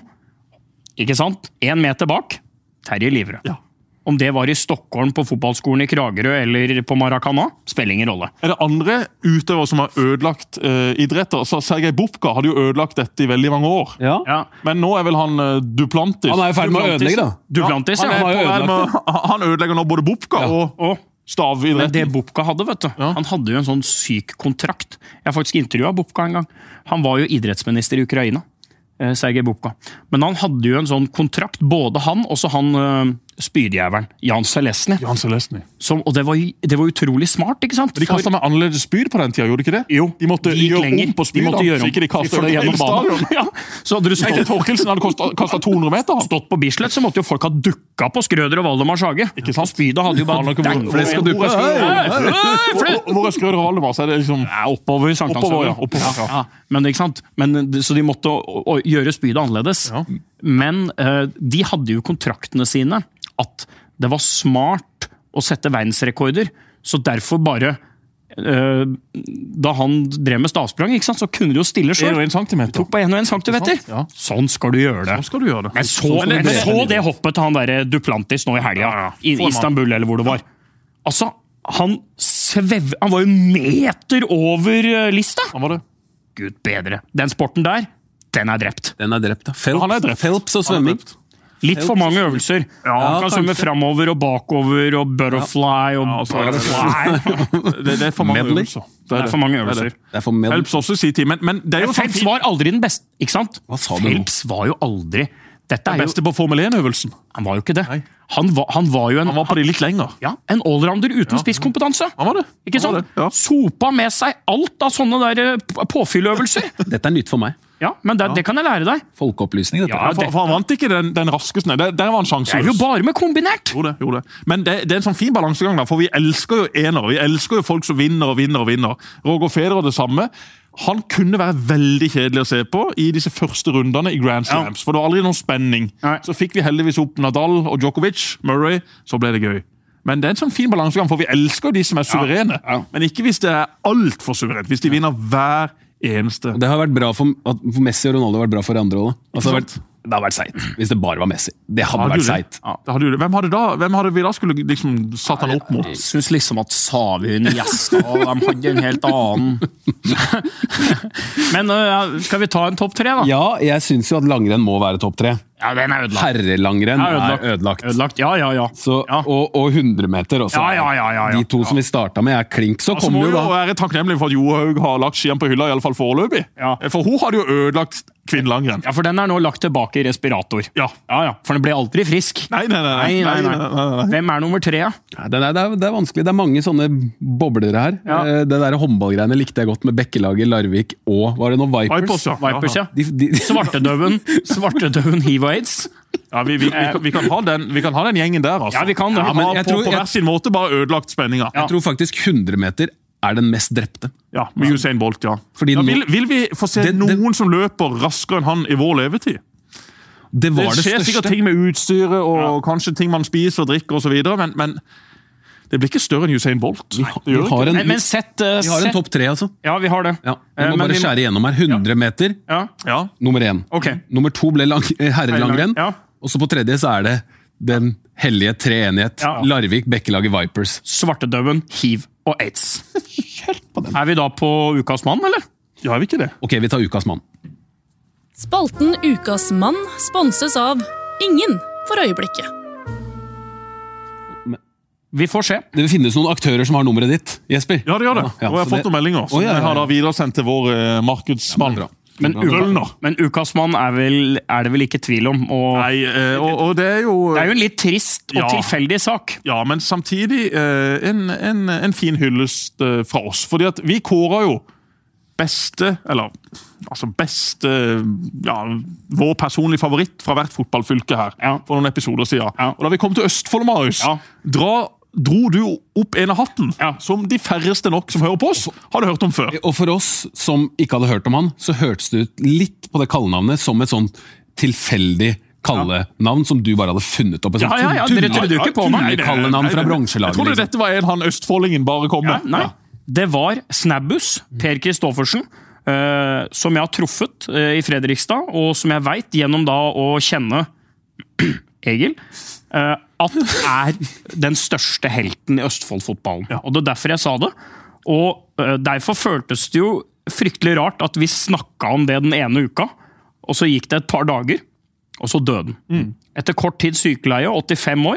Ikke sant? Én meter bak. Terje Liverød. Ja. Om det var i Stockholm, på fotballskolen i Kragerø eller på Maracana, spiller ingen rolle. Er det andre utøvere som har ødelagt eh, idretter? Så Sergej Bubka hadde jo ødelagt dette i veldig mange år. Ja. Ja. Men nå er vel han eh, Duplantis. Han er i ferd med å ødelegge, da. Duplantis, han, ja. er Han har jo på vei med, han ødelegger nå både Bubka Ja. og Og men stavidretten. det Bubka hadde, vet du, Ja. han hadde jo en sånn syk kontrakt. Jeg har faktisk intervjuet Bubka en gang. Han var jo idrettsminister i Ukraina, eh, Sergej Bubka. Men han hadde jo en sånn kontrakt, både han og så han eh, spydjævelen, Jan Selesny. Jan Selesny. Som, og det var, det var utrolig smart, ikke sant? De kastet med annerledes spyd på den tida, gjorde de ikke det? Jo, De måtte de gikk gjøre lenger. om på De spydene, måtte gjøre så om. ikke de kastet fløy over hele gjennom banen. stadion. Ja. Så hadde du Tenkte stått, Torkelsen hadde kastet to hundre meter, han. stått på Bislett, så måtte jo folk ha dukka på Skrøder og Valdemar Sage. Ikke sant? Og spydet hadde jo bare Han har ikke dang- flesk og duppe. Hvor er Skrøder? Hvor- Hvor er Skrøder og Valdemar? Så er det liksom Ja, oppover Sankthansøya. Oppover, ja, oppover, ja. Ja, men ikke sant? Men, så de måtte å, å, gjøre spydet annerledes. Ja. Men eh, de hadde jo kontraktene sine at det var smart å sette verdensrekorder, så derfor bare eh, da han drev med stavsprang, ikke sant, så kunne de jo stille en sjøl. og en centimeter. Tok på en og en centimeter. sant? Ja. Sånn skal du gjøre det. Så skal du gjøre det. Men så, men så det hoppet til han der Duplantis nå i helga, Ja, ja. i Få en mann. Istanbul eller hvor det var. Altså, han svev... Han var jo meter over eh, lista! Han var det. Gud bedre. Den sporten der, den er drept. Den er drept, da. Phelps, Han er drept. Phelps og Han er svømming. drept. Litt for mange øvelser. Ja, Han kan svømme kanskje. framover og bakover og butterfly og Ja, og så er det- butterfly. Det, det er for mange Medley? øvelser. Det er for mange øvelser. Det er for med. Phelps også i sin tid, men, men det er jo Men sånn Phelps var aldri den beste, ikke sant? Hva sa du nå? Phelps var jo aldri Dette den er jo, beste på Formel én-øvelsen. Han var jo ikke det. Nei. Han var, han var jo en, Han var på de litt lenger. ja, en allrounder uten spisskompetanse. Han var det. Ikke Han var sant? det, ja. Sopa med seg alt av sånne der eh, p- påfylløvelser. Dette er nytt for meg. Ja, men det, det kan jeg lære deg. Folkeopplysning, dette. Ja, Ja, for, for han vant ikke den, den raskeste. Der, der var han Det er jo sjanseløs. bare med kombinert. Gjorde det, gjorde det. Men det, det er en sånn fin balansegang, da, for vi elsker jo enere. Vi elsker jo folk som vinner og vinner og vinner. Roger Federer det samme. Han kunne være veldig kjedelig å se på i disse første rundene i Grand Slams, for det var aldri noen spenning. Nei. Så fikk vi heldigvis opp Nadal og Djokovic, Murray, så ble det gøy. Men det er en sånn fin balansegang, for vi elsker jo de som er suverene. ja. Men ikke hvis det er altfor suverent. Hvis de vinner hver eneste. Det har vært bra for, at for Messi og Ronaldo har vært bra for andre òg. Altså, det har vært Det har vært seigt. Hvis det bare var Messi. Det hadde Hadde vært du det? seigt. Ja. Det hadde du det. Hvem hadde, da, hvem hadde vi da skulle liksom satt han opp mot? Jeg syns liksom at Savien, Gjestad, de hadde en helt annen. Men uh, skal vi ta en topp tre, da? Ja, jeg syns jo at langrenn må være topp tre. Ja, den er ødelagt. Herrelangrenn Ja, ødelagt. er ødelagt. Ødelagt, ja, ja, ja. Så, Ja. og, og hundre meter også. Ja, ja, ja, ja, ja. De to som vi starta med, er klink. Så Altså, kommer må jo jo da være takknemlig for at Johaug har lagt skiene på hylla, i alle fall foreløpig. Ja. For hun hadde jo ødelagt kvinnelangrenn. Ja, for den er nå lagt tilbake i respirator. Ja. Ja, ja. For den ble aldri frisk. Nei, nei, nei. Nei, nei, nei. nei, nei, nei. Hvem er nummer tre, ja? Ja, det, er, det, er, det er vanskelig. Det er mange sånne boblere her. Ja. Eh, Det der håndballgreiene likte jeg godt med Bekkelaget, Larvik og var det noe Vipers? Vipers, ja. Vipers, ja. De, de, Svartedøven, svartedøven, hiv og aids. Ja, vi, vi, vi, kan, vi, kan ha den, vi kan ha den gjengen der, altså. Ja, vi kan det. Ja, men men jeg på, tror- på jeg- hver sin måte bare ødelagt spenninga. Jeg tror faktisk hundre meter er den mest drepte. Ja, med Usain Bolt, ja. Fordi ja nå- vil, vil vi få se Det- det- noen som løper raskere enn han i vår levetid? Det Det var det, skjer sikkert største. ting med utstyret og kanskje ting man spiser og drikker osv., men, men det blir ikke større enn Usain Bolt. Vi, Det vi, gjør har ikke. en, Men, men sett, uh, vi har en sett topp tre, altså. Ja, vi har det. Ja, vi Eh, må men bare vi- skjære igjennom her. hundre meter, Ja, Ja. nummer én. ok. Nummer to ble lang, eh, herrelangrenn. Ja. Og så på tredje så er det den hellige treenighet. Ja. Larvik, Bekkelaget, Vipers. Svartedøven, hiv og aids. Er vi da på Ukas mann, eller? Ja, er vi ikke det? Ok, vi tar ukas mann. Spalten Ukas mann sponses av ingen for øyeblikket. Vi får se. Det finnes noen aktører som har nummeret ditt, Jesper. Ja, det gjør det. Ja, og jeg har så fått det- noen meldinger som Å, ja, ja, jeg har ja. da videresendt til vår eh, markedsmann. Bra. Men, Bra. uka, Røllner. men Ukas mann er, vel, er det vel ikke tvil om. Og Nei, eh, og, og det er jo det er jo en litt trist og Ja. tilfeldig sak. Ja, men samtidig eh, en, en, en fin hyllest eh, fra oss. Fordi at vi kårer jo beste, eller altså beste ja, vår personlige favoritt fra hvert fotballfylke her Ja. for noen episoder siden. Ja. Og da vi kom til Østfold, Marius, Ja. dra, dro du opp en av hatten Ja. som de færreste nok som hører på oss, hadde hørt om før. Og for oss som ikke hadde hørt om han, så hørtes det ut litt på det kallenavnet som et sånn tilfeldig kallenavn som du bare hadde funnet opp. Et Ja, sånt ja, ja, tull- dere trodde jo ikke på meg. tull- kallenavn fra Jeg bronselaget. trodde Liksom. dette var en han østfoldingen bare kom Ja, med. nei, det var Snabbus, Per Kristoffersen, eh, som jeg har truffet eh, i Fredrikstad, og som jeg vet gjennom da å kjenne Egil, eh, at er den største helten i Østfold-fotballen. Og det er derfor jeg sa det. Og eh, derfor føltes det jo fryktelig rart at vi snakka om det den ene uka, og så gikk det et par dager, og så døde den. Etter kort tid sykeleie, åttifem år.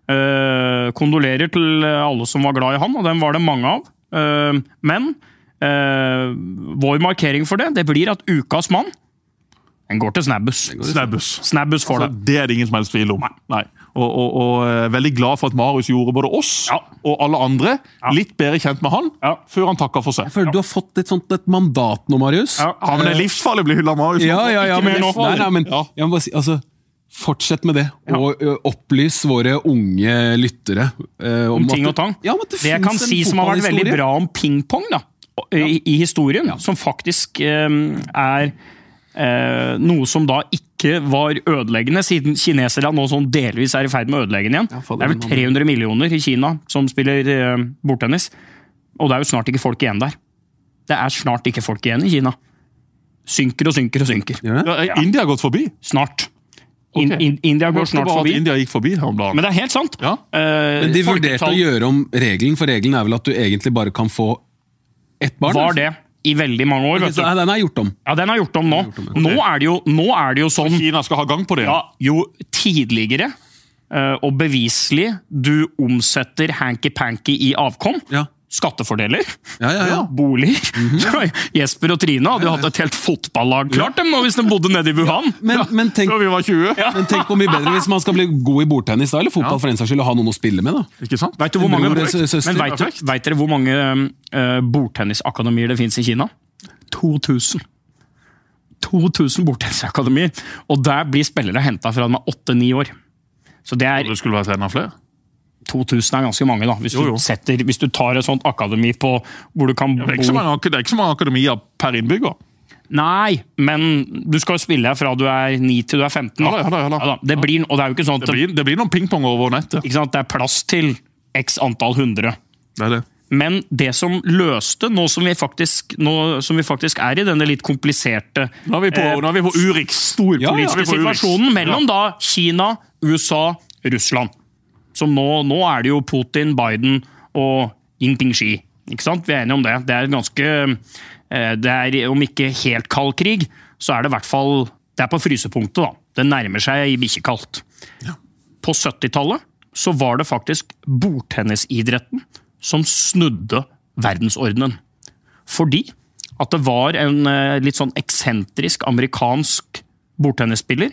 Eh, kondolerer til alle som var glad i han, og den var det mange av. Eh, men eh, vår markering for det, det blir at Ukas mann, den går til Snabbus. Snabbus. Snabbus får Altså, det. det er det ingen som helst tvil om. Nei. Og, og, og eh, veldig glad for at Marius gjorde både oss Ja. og alle andre litt bedre kjent med han, Ja. før han takka for seg. Jeg føler du har fått et sånt et mandat nå, Marius. Ja. Ja, men det er livsfarlig å bli hylla av Marius. Ja, ja, ja, Ikke men, mer nå. nei, nei, men Ja. jeg må bare si, altså, fortsett med det, og ø, opplys våre unge lyttere ø, Om at ting det- og tang. Ja, men at det, Det jeg kan finnes en si som har vært veldig fotballhistorie. bra om pingpong da, i, i historien, som faktisk eh, er eh, noe som da ikke var ødeleggende, siden kinesere nå sånn delvis er i ferd med å ødelegge den igjen. Ja, fader, Det er vel men- tre hundre millioner i Kina som spiller eh, bordtennis, og det er jo snart ikke folk igjen der. Det er snart ikke folk igjen i Kina. Synker og synker og synker. Gjør det? Ja, India har gått forbi. Snart. In, Ok. in, India går Hørte snart bare at forbi. India gikk forbi her om dagen. Men det er helt sant. Ja. Eh, Men de vurderte å folketall gjøre om regelen, for regelen er vel at du egentlig bare kan få ett barn? var altså? det i veldig mange år. Ok, Vet du. så, nei, den er gjort om. Ja, den er gjort om nå. Nå er det jo, nå er det jo sånn Kina skal ha gang på det. ja, Jo tidligere eh, og beviselig du omsetter hanky-panky i avkom, Ja. skattefordeler, Ja, ja, ja. boliger Jesper og Trine hadde jo hatt et helt fotballag klart dem nå hvis de bodde nede i Wuhan. Men, men, tenk, Før vi var tjue. men tenk hvor mye bedre hvis man skal bli god i bordtennis da, eller fotball for en saks skyld, og ha noen å spille med. da. Ikke sant? Vet du hvor mange, Bror, sø- søster. men vet, du- vet dere hvor mange uh, bordtennisakademier det finnes i Kina? to tusen. to tusen bordtennisakademier. Og der blir spillere hentet fra de er åtte-ni år. Så det er Det skulle vært enda flere. to tusen er ganske mange, da. Hvis, Jo, jo. Du, setter, hvis du tar et sånt akademi på hvor du kan Det er ikke så bo mange, det er ikke så mange akademier per innbygger. Nei, men du skal jo spille her fra du er ni til du er femten. Ja da, ja da, ja da. Det blir, og det er jo ikke sånn at Det blir, det blir noen pingpong over nettet. ikke sant, det er plass til x antall hundre. Det er det. Men det som løste, nå som vi faktisk, nå som vi faktisk er i denne litt kompliserte Nå er vi på, eh, nå er vi på Urix. storpolitiske Ja, ja. situasjonen mellom Ja. da Kina, U S A, Russland. Som nå, nå er det jo Putin, Biden og Jinping Xi. Ikke sant? Vi er enige om det. Det er ganske, eh, det er om ikke helt kald krig, så er det i hvert fall, det er på frysepunktet da. Det nærmer seg i bikkjekaldt. Ja. På syttitallet så var det faktisk bordtennisidretten som snudde verdensordenen. Fordi at det var en eh, litt sånn eksentrisk amerikansk bordtennisspiller.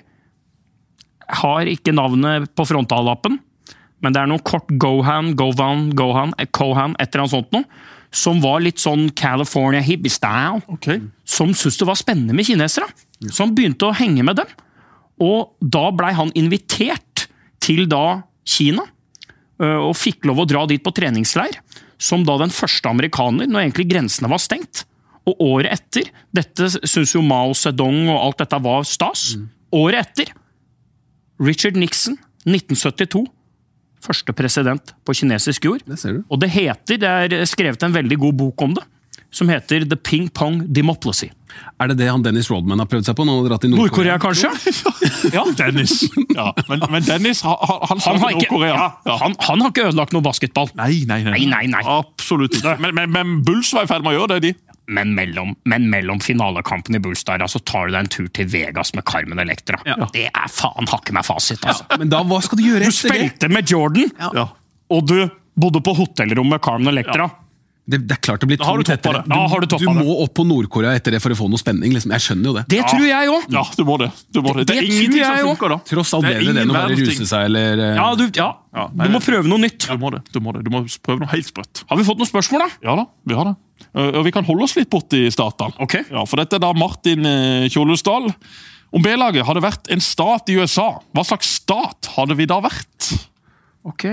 Har ikke navnet på frontallappen, men det er noe kort Gohan, Govan, Gohan, Kohan, et eller annet sånt noe, som var litt sånn California hippie-style, Ok. som syntes det var spennende med kinesere. Så han begynte å henge med dem. Og da ble han invitert til da Kina, og fikk lov å dra dit på treningsleir, som da den første amerikaner, når egentlig grensene var stengt. Og året etter, dette synes jo Mao Zedong og alt dette var stas, året etter, Richard Nixon, nitten syttito, første president på kinesisk jord. Det ser du. Og det heter, det er skrevet en veldig god bok om det, som heter The Ping Pong Democracy. Er det det han Dennis Rodman har prøvd seg på? Når han har dratt til Nord-Korea, Nord-Korea? kanskje? Ja. Dennis. Ja, men, men Dennis, han, han, Han han har, ikke, Nord-Korea. ja, Ja. han, han har ikke ødelagt noe basketball. Nei, nei, nei. Nei, nei, nei. Absolutt ikke. Men, men, men Bulls var i ferd med å gjøre det, de. Men mellom, men mellom finalekampen i Bullstar, så tar du deg en tur til Vegas med Carmen Electra. Det er faen hakke meg fasit, altså. Men da, hva skal du gjøre Du etter det? spilte med Jordan, Ja. og du bodde på hotellrom med Carmen Electra. Det, det er klart det blir Da har du tungt toppet etter det. Ja, har du Du, toppet du det. må opp på Nord-Korea etter det for å få noe spenning. Liksom. Jeg skjønner jo det. Det tror jeg òg! Ja, du må det. Du må det. Det er Det ingenting tror jeg som jo. funker da. Tross alt Det er bedre det ingen enn å bare verdens ruse ting. seg, eller eh, Ja, du, ja. Ja, nei, du må prøve noe nytt. Du må det. Du må det. Du må prøve noe helt sprøtt. Har vi fått noen spørsmål, da? Ja da, vi har det. Uh, Og vi kan holde oss litt borte i statene. Ok. Ja, for dette er da Martin uh, Kjolhusdal. Om B-laget hadde vært en stat i U S A, hva slags stat hadde vi da vært? Ok.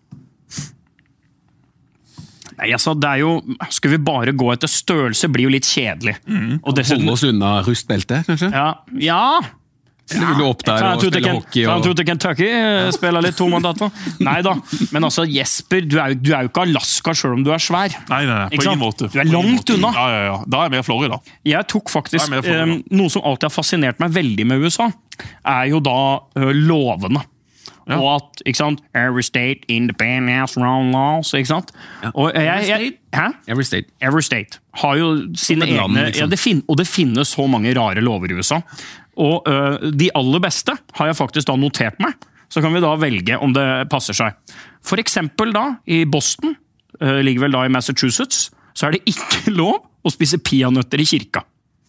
Nei, altså, det er jo Skal vi bare gå etter størrelse, blir jo litt kjedelig. Og dessuten holde oss unna rustbeltet, kanskje? Ja, ja. Eller vil du opp der Fra og to til spille Ken- hockey? fra Og... to til Kentucky, eh, spiller litt to mandater. Nei da, men altså Jesper, du er, jo- du er jo ikke Alaska selv om du er svær. Nei, nei, nei, på Ikke sant? ingen måte. Du er På ingen langt måte. unna. Ja, ja, ja. Da er jeg mer Florida. Jeg tok faktisk, Nei, men jeg får eh, det noe som alltid har fascinert meg veldig med U S A, er jo da eh, lovene. Ja. Og at, ikke sant, every state independent has own laws, ikke sant? Og jeg, jeg, hæ? Every state. Every state har jo sine et land, egne, liksom. ja, det fin, og det finnes så mange rare lover i U S A. Og øh, de aller beste har jeg faktisk da notert meg, så kan vi da velge om det passer seg. For eksempel da, i Boston, øh, ligger vel da i Massachusetts, så er det ikke lov å spise peanøtter i kirka.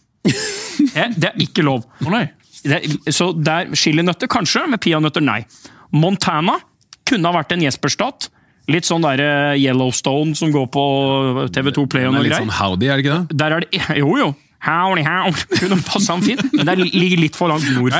Ja, det er ikke lov. Å nei. Det, så der chilinøtter kanskje, med peanøtter nei. Montana kunne ha vært en Jesper-stat. Litt sånn der eh, Yellowstone som går på T V to Play og Det er noe litt greier. sånn howdy, er det ikke det? Der er det, jo jo, howdy how, kunne passe han fint, men det ligger litt for langt nord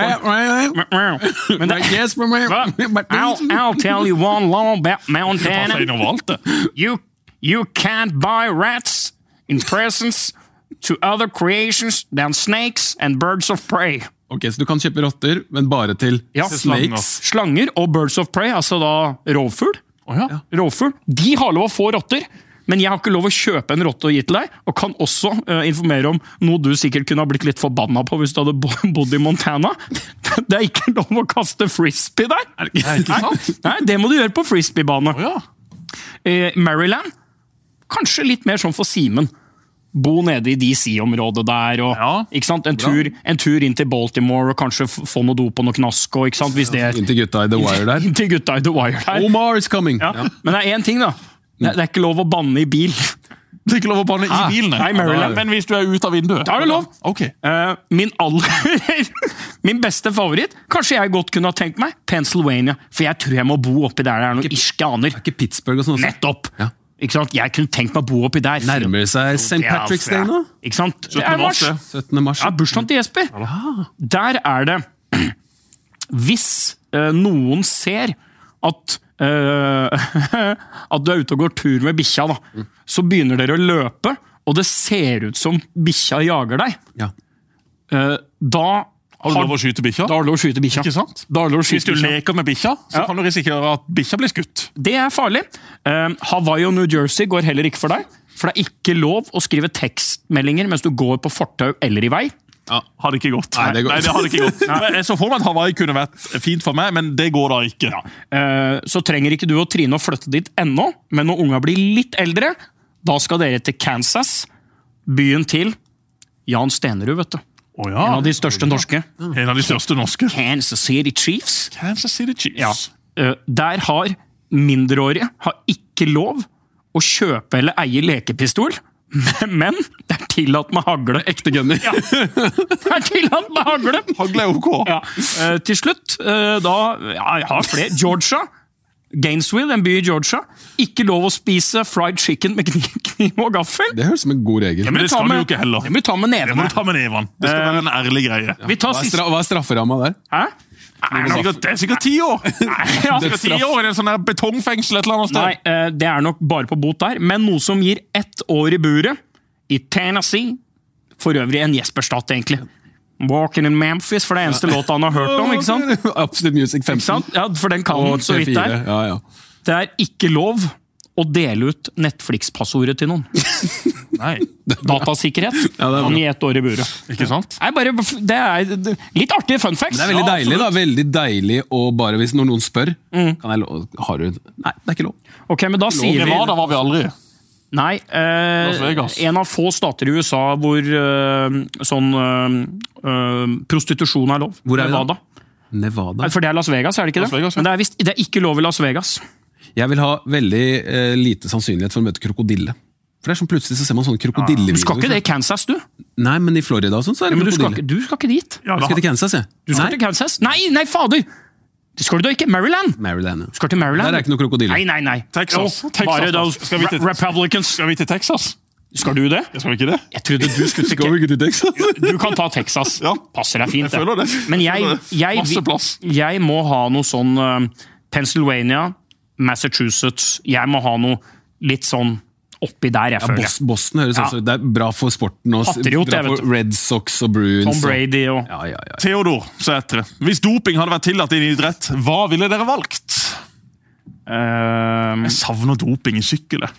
for. Men det, Yes, but my- Hva? but- I'll, I'll tell you one law about Passer Montana. inn overalt, det. You, you can't buy rats in presents to other creations than snakes and birds of prey. Ok, så du kan kjøpe rotter, men bare til Ja. snakes. Slanger og birds of prey, altså da rovfugl. Å ja. Rovfugl, de har lov å få rotter, men jeg har ikke lov å kjøpe en rotte og gi til deg, og kan også uh, informere om noe du sikkert kunne ha blitt litt forbanna på hvis du hadde bo- bodd i Montana. Det er ikke lov å kaste frisbee der! Nei, ikke sant? Nei, det må du gjøre på frisbeebane. Å ja. Eh, Maryland, kanskje litt mer sånn for Simen. Bo nede i D C-området der, og Ja. ikke sant? En, tur, en tur inn til Baltimore, og kanskje f- få noe dop og noe knask, og, ikke sant? Hvis det er Inn til gutta i The Wire der. inn til gutta i The Wire der. Omar is coming! Ja. Ja. Men det er én ting, da. Det, det er ikke lov å banne i bil. Det er ikke lov å banne i bilen. Nei, Maryland. Men hvis du er ute av vinduet? Da er det lov. Ok. Eh, min aller Min beste favoritt, kanskje jeg godt kunne ha tenkt meg, Pennsylvania. For jeg tror jeg må bo oppi der det er noen irske aner. Ikke Pittsburgh og sånn også? Nettopp! Ja. Ikke sant? Jeg kunne tenkt meg å bo oppi der. Nærmer det seg Saint Ja, Patrick's Day nå? Ikke sant? Det syttende er mars. mars, syttende mars. Ja, bursdagen til Jesper. Der er det Hvis eh, noen ser at eh, at du er ute og går tur med bikkja, da, så begynner dere å løpe, og det ser ut som bikkja jager deg. Ja. Eh, da Har du lov å skyte bikkja? Da har du lov å skyte bikkja. Ikke sant? Da har du lov å Hvis skyte du bikkja. leker med bikkja, så Ja. kan du risikere at bikkja blir skutt. Det er farlig. Uh, Hawaii og New Jersey går heller ikke for deg. For det er ikke lov å skrive tekstmeldinger mens du går på fortau eller i vei. Ja, har det ikke gått. Nei, det går- Nei, det har det ikke gått. Men Jeg så for meg at Hawaii kunne vært fint for meg, men det går da ikke. Uh, så trenger ikke du og Trine å flytte dit ennå, men når unga blir litt eldre, da skal dere til Kansas, byen til Jan Stenerud, vet du. Å ja. En av de største norske. En av de største norske. Kansas City Chiefs. Kansas City Chiefs. Ja. Uh, der har mindreårige har ikke lov å kjøpe eller eie lekepistol, men det er tillatt med hagle. Ekte gunner. Ja. Det er tillatt med hagle. Hagle er ok. Ja. Uh, til slutt, uh, da ja, jeg har flere. Georgia. Gainesville, en by i Georgia. Ikke lov å spise fried chicken med kniv, kniv og gaffel. Det høres som en god regel. Men det ta skal du med- jo ikke heller. Det må du ta med Det må nevene. du ta med nevene. Det skal være en ærlig greie. Vi tar Hva er, siste... stra hva er strafferamma der? Hæ? Det er sikkert, det er sikkert ti år! Ja. Det er sikkert ti år i en sånn der betongfengsel et eller annet sted. Nei, eh, det er nok bare på bot der. Men noe som gir ett år i buret, i Tennessee, for øvrig en Jesper-stat egentlig. Walking in Memphis, for det er eneste låta han har hørt om, ikke sant? Absolute Music Ikke femten. sant? Ja, for den kan Og han så vidt T fire. der. Ja, ja. Det er ikke lov å dele ut Netflix-passordet til noen. Nei, Datasikkerhet Ja, det er kan bra. gi ett år i buret. ikke sant? Nei, bare, det er det- litt artige fun facts. Det er veldig Ja, deilig, da. absolutt. Veldig deilig å bare, hvis når noen spør, Mm. kan jeg lov, har du... Nei, det er ikke lov. Ok, men da sier vi... Nevada var vi aldri. Nei, eh, Las Vegas. en av få stater i U S A hvor eh, sånn eh, eh, prostitusjon er lov. Hvor er det da? Nevada. Nevada. Nei, For det er Las Vegas, er det ikke Las det? Vegas, ja. Men det er, visst, det er ikke lov i Las Vegas. Jeg vil ha veldig eh, lite sannsynlighet for å møte krokodille. For det er sånn plutselig så ser man sånne krokodillevideoer. Du skal ikke det i Kansas, du. Nei, men i Florida og sånn, så er Ja, det men du skal, krokodille. ikke, du skal ikke dit. Ja, Jeg da, skal til Kansas, jeg. Du skal Nei, til Kansas. Nei, nei, fader! Det skal du da ikke. Maryland! Maryland. ja. Du skal til Maryland. Der er ikke noe krokodille. Nei, nei, nei. Texas. Jo, Texas, bare da. those Skal vi til- re- Republicans. skal vi til Texas? Skal du det? Skal vi ikke det? Jeg trodde du skulle Skal vi til ikke til Texas? Du kan ta Texas. Ja. Passer deg fint, Jeg føler det. Men jeg, Jeg føler det. jeg, Masse plass. jeg må ha noe sånn uh, Pennsylvania, Massachusetts. Jeg må ha noe litt sånn oppi der, jeg Ja, føler. Bos Boston høres Ja. også Det er bra for sporten. Og s- Patriot, bra jeg vet for du. Red Sox og Bruins. Tom og- Brady og Ja, ja, ja. Theodor Sætre. Hvis doping hadde vært tillatt i en idrett, hva ville dere valgt? uh, Jeg savner doping i sykkelet.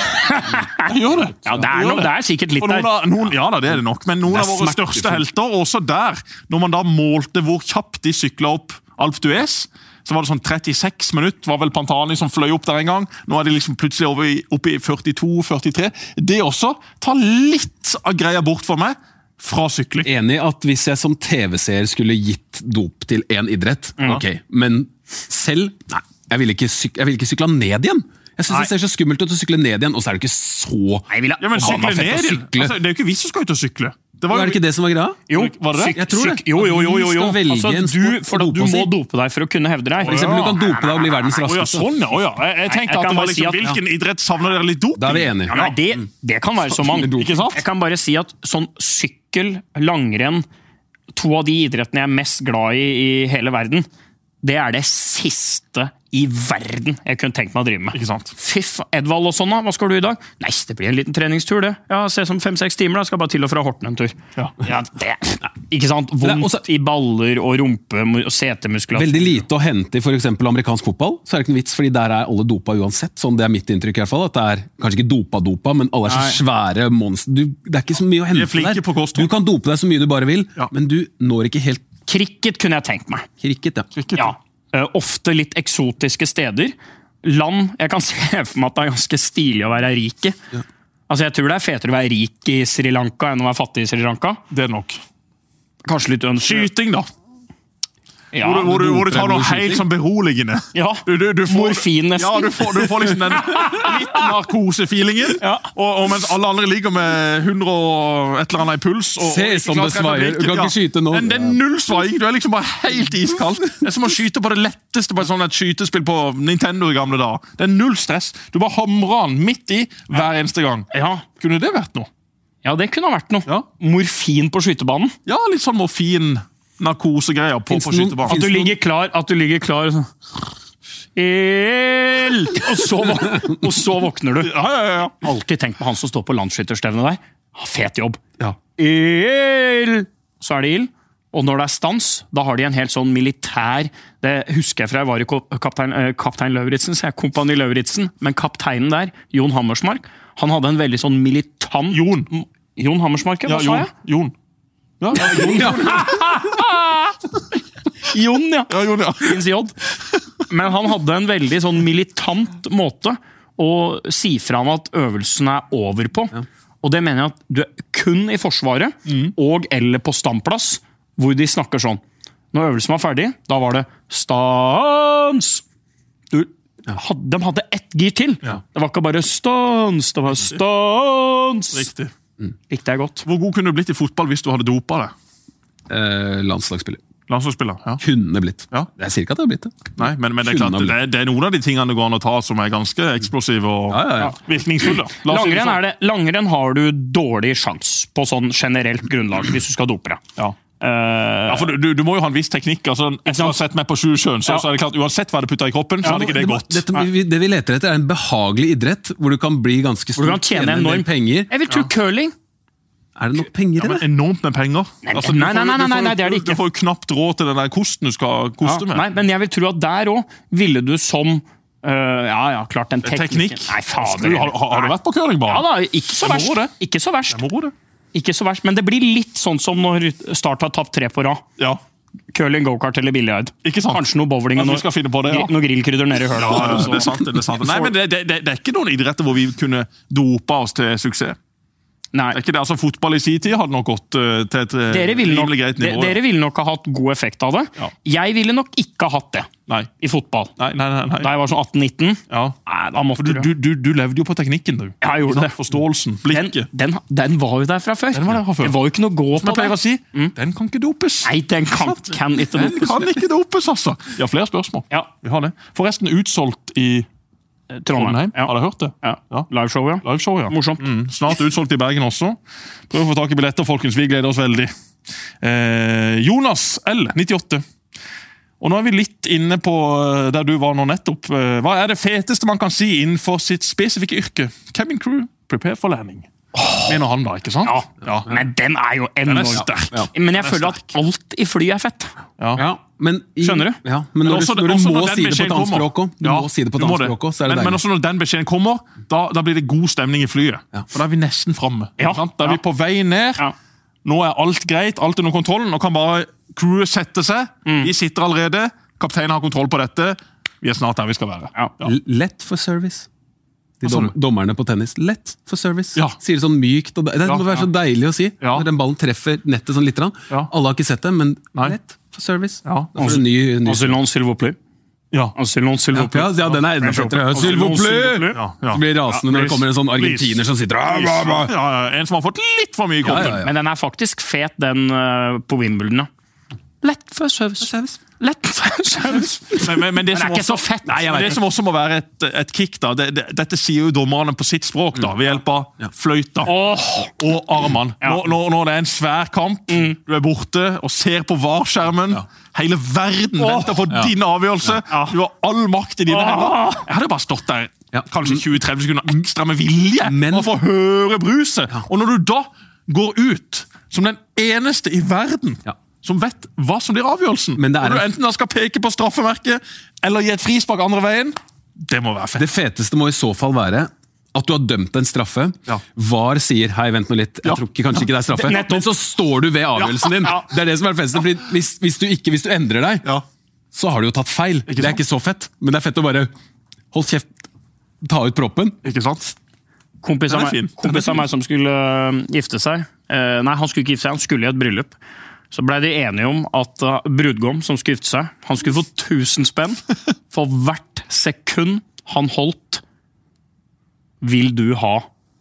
Jeg gjør det. Ja, det er, Jeg gjør noe, det er sikkert litt For noen der. av, noen, ja da, det er det nok, men noen Det er av våre smertefullt. største helter, også der, når man da målte hvor kjapt de sykla opp Alpe d'Huez, så var det sånn trettiseks minutter, var vel Pantani som fløy opp der en gang. Nå er de liksom plutselig over i, oppe i førtito førtitre. Det også tar litt av greia bort for meg fra sykling. Enig at hvis jeg som T V-seer skulle gitt dop til én idrett, ok, men selv Nei, jeg ville ikke, syk jeg ville ikke sykla ned igjen. Jeg synes det ser så skummelt ut å sykle ned igjen, og så er det ikke så Nei, vil jeg, Ja, men Å, han sykle har fett å ned igjen. sykle. Altså, det er jo ikke vi som skal ut og sykle. Det var Er jo det ikke det som var greia? jo, Var det det? syk- Jeg tror det. syk- Jo, jo, jo, jo, At jo. vi skal velge Altså, en du, sport for å at du dope oss må i. dope deg for å kunne hevde deg. For eksempel, du kan dope deg og bli verdens Å ja, raskeste. sånn, ja. Å ja. Jeg, jeg tenkte jeg at kan det var bare si liksom, at- hvilken idrett savner dere litt doping? Da er vi enige. Ja, nei, det, det kan være så mange. Ikke sant? Jeg kan bare si at sånn sykkel, langrenn, to av de idrettene jeg er mest glad i i hele verden, det er det siste i verden jeg kunne tenkt meg å drive med. Ikke sant? Fiff, Edvald og sånn da, hva skal du i dag? Nei, det blir en liten treningstur det. Ja, se som fem-seks timer da, skal bare til og fra Horten en tur. Ja. Ja, det, ikke sant? er Vondt også- i baller og rumpe og setemuskulatur. Veldig lite å hente i for eksempel amerikansk fotball, så er det ikke noen vits, fordi der er alle dopa uansett. Sånn, det er mitt inntrykk i hvert fall, at det er kanskje ikke dopa-dopa, men alle er så Nei. svære monster. Du, det er ikke så mye å hente De er flinke der. på kosthold. Du kan dope deg så mye du bare vil, Ja. men du når ikke helt Cricket kunne jeg tenkt meg. cricket, ja. Ikke Ja, eh, ofte litt eksotiske steder. Land, jeg kan se for meg at det er ganske stilig å være rik i. Altså, jeg tror det er fetere å være rik i Sri Lanka enn å være fattig i Sri Lanka. Det er nok. Kanskje litt ønskelig. Skyting, da. Ja, Hvor, du- hvor, du, hvor du tar noe skyting. helt sånn beroligende. Ja. Du, du, du får, Morfin nesten. Ja, du får, du får liksom den litt narkosefeelingen. Ja. Og, og mens alle andre ligger med hundre og et eller annet i puls. Og, Se og ikke som klart det treffer svaier. blikket. Du kan ikke skyte nå. Men det er null svaiing. Du er liksom bare helt iskald. Det er som å skyte på det letteste på et sånt et skytespill på Nintendo i gamle dager. Det er null stress. Du bare hamrer den midt i hver eneste gang. Ja. Kunne det vært noe? ja, det kunne ha vært noe. Ja. Morfin på skytebanen. Ja, litt sånn morfin, narkosegreier på, Finns på det noen- At skytebanen. du Finns det ligger klar, at du ligger klar sånn. El! Og så, våk- og så våkner du. Ja, ja, ja, ja. Alltid tenk på han som står på landsskytterstevnet der. Ha, fet jobb. Ja. El! Så er det ild. Og når det er stans, da har de en helt sånn militær, det husker jeg fra jeg var i kaptein, kaptein Lauritzen, så jeg kompani Lauritzen, men kapteinen der, Jon Hammersmark, han hadde en veldig sånn militant... Jon. Jon Hammersmark, hva ja, sa jeg? Jon. Ja, ja, Jon. Jon, ja. Ja, Jon, ja. Prins J. Men han hadde en veldig sånn militant måte å si fra om at øvelsen er over på. Ja. Og det mener jeg at du er kun i forsvaret, mm. og eller på standplass, hvor de snakker sånn. Når øvelsen var ferdig, da var det stans! Du, had, de hadde ett gir til. Ja. Det var ikke bare stans, det var stans! Riktig. Mm. Likte jeg godt. Hvor god kunne du blitt i fotball hvis du hadde dopet det? Eh, landslagsspiller. Landslagsspiller, ja. Kunne blitt. Ja. Jeg sier ikke at det har blitt det. Nei, men, men det er klart, det er, det er noen av de tingene det går an å ta som er ganske eksplosive og ja, ja, ja. virkningsfulle. Langrenn, er det, langrenn har du dårlig sjans på sånn generelt grunnlag hvis du skal dope deg. Ja. Uh, ja, for du, du må jo ha en viss teknikk. Altså, etter å ha sett meg på Sjusjøen, så, ja. så er det klart, uansett hva det putter i kroppen, så ja, er det ikke det, det godt. Dette, vi, det vi leter etter er en behagelig idrett, hvor du kan bli ganske stor, hvor du kan tjene enormt penger. Jeg vil tro ja. curling. Er det nok penger i det? Ja, men enormt med penger. Nei, altså, nei, nei, nei, nei, nei, nei, det er det ikke. Du får jo knapt råd til den der kosten du skal koste ja, med. Nei, men jeg vil tro at der også ville du som uh, ja, ja, klart den teknikken. Teknikk. Nei, fader. Har, har, har du vært på curlingbane? Ja da, ikke så verst. Ikke så verst. Jeg må det. Ikke så verst, men det blir litt sånn som når Start har tapt tre på rad. Ja. Curling, go-kart eller billiard. Ikke sant. Kanskje noe bowling og noe, på det, ja. noe grillkrydder nede i hølet. Ja, ja, det er sant, det er sant. Nei, men det, det, det, det er ikke noen idretter hvor vi kunne dope oss til suksess. Nei. Det er ikke det, altså Fotball i sin tid hadde nok gått uh, til et uh, rimelig greit nivå. Dere ville nok ha hatt god effekt av det. Ja. Jeg ville nok ikke ha hatt det nei. I fotball. Nei, nei, nei, nei. Da jeg var sånn atten nitten. Ja. Nei, da måtte du, du, du, du levde jo på teknikken, du. Ja, jeg gjorde det. Forståelsen, blikket. Den, den, den var jo der fra før. Den var der fra før. Det var jo ikke noe gå på. Som jeg pleier å si, mm. den kan ikke dopes. Nei, den kan, kan ikke dopes. Den kan ikke dopes, altså. Vi har flere spørsmål. Ja. Vi har det. Forresten utsolgt i Trondheim. Ja. Har dere hørt det? Ja. Ja. Liveshow, ja. Liveshow, ja. Morsomt. Mm. Snart utsolgt i Bergen også. Prøv å få tak i billetter, folkens. Vi gleder oss veldig. Eh, Jonas L, nittiåtte. Og nå er vi litt inne på der du var nå nettopp. Hva er det feteste man kan si innenfor sitt spesifikke yrke? Cabin crew, prepare for landing. Oh. Mener han da, ikke sant? Ja, ja. Men den er jo enormt. Den er sterk. Ja. Men jeg føler at alt i fly er fett. Ja. Ja, men i, Skjønner du? Ja, men når, også, du, når du må når si det på et annet språk også, du ja, må si det på et annet språk også, så er det men, deilig. Men også når den beskjeden kommer, da, da blir det god stemning i flyet. Ja. For da er vi nesten fremme. Ja. Da er vi på vei ned. Ja. Nå er alt greit, alt under kontrollen. Nå kan bare crewet sette seg. Mm. Vi sitter allerede. Kapteinen har kontroll på dette. Vi er snart der vi skal være. Ja. Ja. Lett for service. De dom, dommerne på tennis. Lett for service. Ja. Sier det sånn mykt. Og det må være så deilig å si. Ja. Når den ballen treffer nettet sånn litt. Ja. Alle har ikke sett det, men Nei. Lett for service. Ja. Da får du ny, ny... Asylant, s'il vous plaît. Ja. Asylant, s'il vous plaît. Ja, den er enda fettere. S'il vous plaît! Ja, ja. Så blir rasende når det kommer en sånn argentiner som sitter og... Ja, ja, en som har fått litt for mye i kroppen. Ja, ja, ja. Men den er faktisk fet, den uh, på Wimbledon. Lett for service. service. Lett for service. Men, men, men det, det er som ikke også, så fett. Nei, det som også må være et, et kick, da, det, det, dette sier jo dommerne på sitt språk, da, ved hjelp av ja. fløyta oh. og armene. Ja. Når, når det er en svær kamp, mm. du er borte og ser på varskjermen, ja. hele verden oh. venter på ja. din avgjørelse, ja. du har all makt i dine oh. hender. Jeg hadde bare stått der ja. kanskje tjue til tretti sekunder ekstra med vilje, men... for å få høre bruset. Ja. Og når du da går ut som den eneste i verden, ja. som vet hva som blir avgjørelsen. Men det er en... du enten da skal peke på straffemerket, eller gi et frispark andre veien, det må være fett. Det feteste må i så fall være at du har dømt en straffe. Ja. VAR sier, hei, vent nå litt, jeg ja. tror ikke, kanskje ja. ikke det er straffe. Det, men så står du ved avgjørelsen ja. din. Ja. Det er det som er det feteste, fordi hvis, hvis, du ikke, hvis du endrer deg, ja. så har du jo tatt feil. Ikke det er ikke så fett, men det er fett å bare hold kjeft, ta ut proppen. Ikke sant? Kompis av meg, kompis av meg som skulle uh, gifte seg, uh, nei, han skulle ikke gifte seg, han skulle i et bryllup. Så ble de enige om at uh, brudgom som skulle gifte seg, han skulle få tusen spenn for hvert sekund han holdt. Vil du ha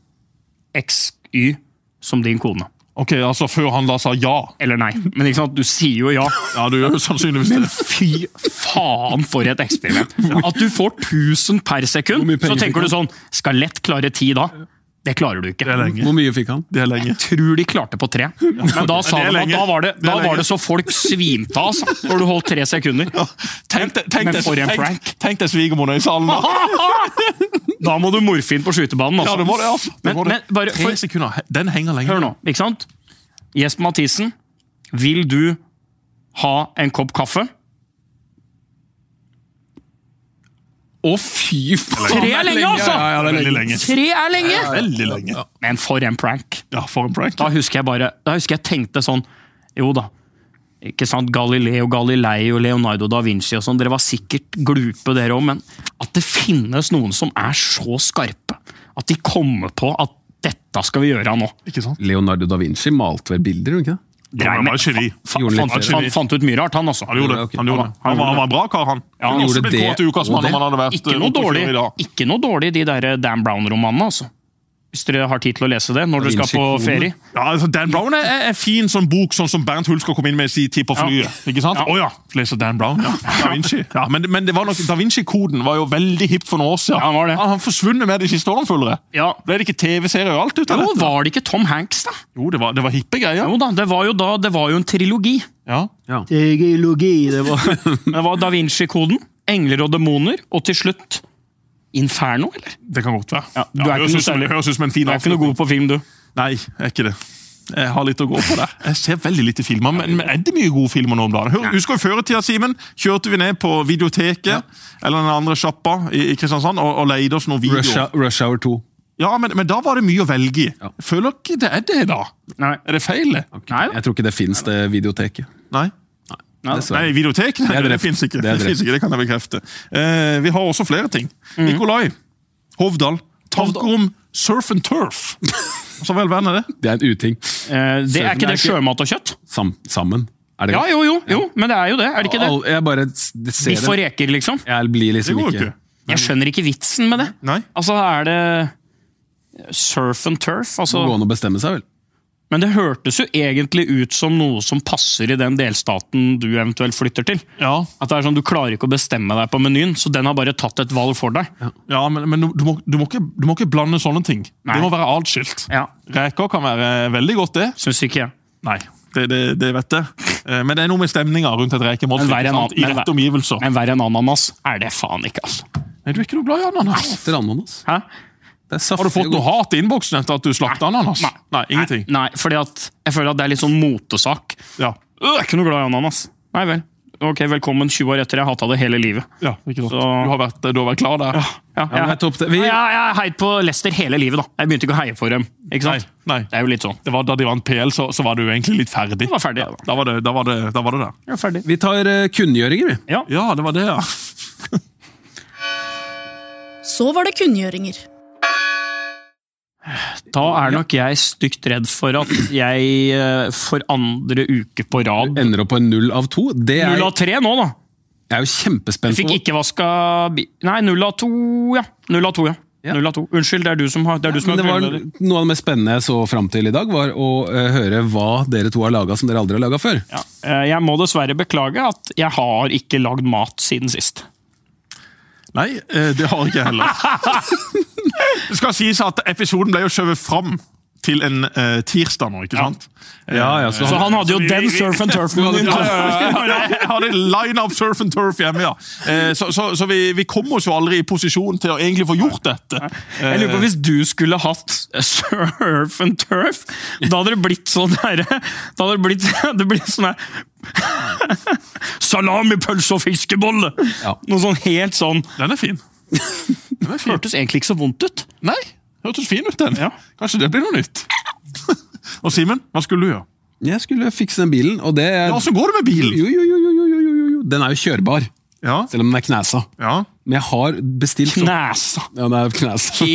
X Y som din kone? Ok, altså før han da sa ja. Eller nei, men ikke sant, du sier jo ja. Ja, du gjør jo sannsynligvis det. Men fy faen for et eksperiment. At du får tusen per sekund, så tenker du sånn, skal lett klare ti da. Det klarer du ikke. Det er lenge. Hvor mye fikk han? Det er lenge. Jeg tror de klarte på tre. Men da sa de at da var det, da var det så folk svimte av, altså, når du holdt tre sekunder. Ja. Tenk deg svigermor i salen da. Da må du morfin på skytebanen. Altså. Ja, det må det, altså. Det men, må det. Men bare, tre sekunder, den henger lenge. Hør nå, ikke sant? Jesper Mathisen, vil du ha en kopp kaffe. Å, fy faen! Tre er lenge, altså! Ja, ja, det er Veldig lenge. lenge. Tre er lenge! Veldig lenge. Men for en prank. Ja, for en prank. Da husker jeg bare, da husker jeg tenkte sånn, jo da, ikke sant, Galileo Galilei og Leonardo da Vinci og sånn, dere var sikkert glupe dere også, men at det finnes noen som er så skarpe, at de kommer på at dette skal vi gjøre nå. Ikke sant? Leonardo da Vinci malte vel bilder, ikke det? Dreier Han med- var et geni. fa- Gjorde fant, litt- fant, fant ut mye rart, han også. Han gjorde det. Han, gjorde det. han, var, han var en bra kar, han. Ja, han han gjorde gjorde det. det, Til ukas mann, og det. om han hadde vært Ikke noe oppe i dårlig, fjor i dag. ikke noe dårlig de der Dan Brown-romanene, altså. Hvis dere har tid til å lese det når dere skal på Vinci-koden. ferie. Ja, altså Dan Brown er, er fin sånn bok, sånn som Bernt Hull skal komme inn med si tid på flyet. Ikke sant? Å ja, leser Dan Brown. Ja. Da Vinci. Ja, men, men det var nok, Da Vinci-koden var jo veldig hipp for noen år siden. Ja, han var det. Han har forsvunnet med de siste årene, føler jeg. Ja. Ble det ikke T V-serier og alt ut av Jo, dette? var det ikke Tom Hanks da? Jo, det var, det var hippe greier. Jo da, det var jo da, det var jo en trilogi. Ja. Trilogi, det var, det var Da Vinci-koden, Engler og demoner, og til slutt Inferno, eller? Det kan godt være. Ja, du er ikke høres noe ut som- særlig- høres ut som en fin Du er ikke noe god på film, du. Nei, jeg er ikke det. Jeg har litt å gå på der. Jeg ser veldig lite filmer, men, men er det mye gode filmer nå om dagen? Hør, husker du før i tida, Simen? Kjørte vi ned på videoteket, eller den andre sjappa i, i Kristiansand, og, og leide oss noen videoer. Rush, Rush Hour to. Ja, men, men da var det mye å velge i. Jeg føler ikke det er det da. Nei. Er det feil det? Nei, Jeg tror ikke det finnes, det videoteket. Nei? Dessverre. Nei, videotek? Nei, Det er det, det drept. finnes ikke. Det Det, er drept. finnes ikke, det kan jeg bekrefte. Eh, vi har også flere ting. Nikolai Hovdal, tanker om surf and turf. Så vel verden er det? Det er en uting. Eh, det er ikke det sjømat og kjøtt? Sam, sammen. Er det Ja, jo, jo, jo, men det er jo det, er det ikke det? All- Jeg bare det ser Biff og det. reker, liksom. Jeg blir Det liksom går jo ikke ikke. Jeg skjønner ikke vitsen med det. Nei. Altså, er det surf and turf? Må Altså, gå an å bestemme seg, vel. men det hørtes jo egentlig ut som noe som passer i den delstaten du eventuelt flytter til. Ja, At det er sånn, Du klarer ikke å bestemme deg på menyen, så den har bare tatt et valg for deg. ja men, men du, må, du, må ikke, du må ikke blande sånne ting. Nei. Det må være adskilt. Ja, Reker kan være veldig godt, det. Syns ikke jeg. Nei, det, det, det vet jeg. Eh, Men det er noe med stemninga rundt et rekemåltid. Men verre enn sant? I an- men rette ver- omgivelser. Men verre enn ananas er det faen ikke, altså. Nei, du er ikke noe glad i ananas. Etter ananas. Hæ? Det er saftig Har du fått og noe godt. hat i innboksen etter at du slakta ananas? Nei. Nei, ingenting. Nei, fordi at jeg føler at det er litt sånn motesak. Ja, Øh, jeg er ikke noe glad i ananas. Nei vel. Ok, velkommen tjue år etter. Jeg hata det hele livet. ja ikke sant. Så- Du, har vært, du har vært klar der? Ja, Ja, men det er topp, det. Vi, jeg, jeg har heid på Leicester hele livet, da. Jeg begynte ikke å heie for dem. Ikke Nei, sant? nei. Det er jo litt sånn. Det var Da de vant P L, så, så var du egentlig litt ferdig. Jeg var ferdig, ja, da. Da var det, da var det, da var det der. Jeg er ferdig. vi tar uh, kunngjøringer, vi. Ja. Ja, det var det, ja. Så var det kunngjøringer. Da er nok jeg stygt redd for at jeg eh, for andre uke på rad Ender opp på en null av to. Det er, Null av tre nå, da. jeg er jo kjempespent Jeg fikk på. ikke vaska bi- Nei, null av to, ja. Null av to, ja. Ja. Null av to. Unnskyld, det er du som har, det er du som Men det har var grunnleder. Noe av det mest spennende jeg så fram til i dag, var å eh, høre hva dere to har laga som dere aldri har laga før. Ja. Eh, Jeg må dessverre beklage at jeg har ikke lagd mat siden sist. Nei, eh, det har ikke jeg heller. Det skal sies at episoden ble jo skjøvet fram til en eh, tirsdag nå, ikke sant? Ja, ja, så, Så han hadde jo den surf and turf-menyen. Ja, ja, ja, jeg hadde en line-up surf and turf hjemme, ja. Eh, Så, så, så vi, vi kom oss jo aldri i posisjon til å egentlig få gjort dette. Jeg lurer på Hvis du skulle hatt surf and turf, da hadde det blitt sånn der, Da hadde det blitt, det hadde blitt sånn der salami, pølse og fiskebolle! Ja. Noe sånn helt sånn. Den er fin. Den er fin. Hørtes egentlig ikke så vondt ut. Nei, hørtes fin ut den. Ja. Kanskje det blir noe nytt. Og Simen, hva skulle du gjøre? jeg skulle fikse den bilen, og det er Ja, så går det med bilen. jo, jo, jo, jo, jo, jo, jo, jo. Den er jo kjørbar, Ja, selv om den er knæsa. ja. Men jeg har bestilt så- Knæsa! Ja, det er knæsa.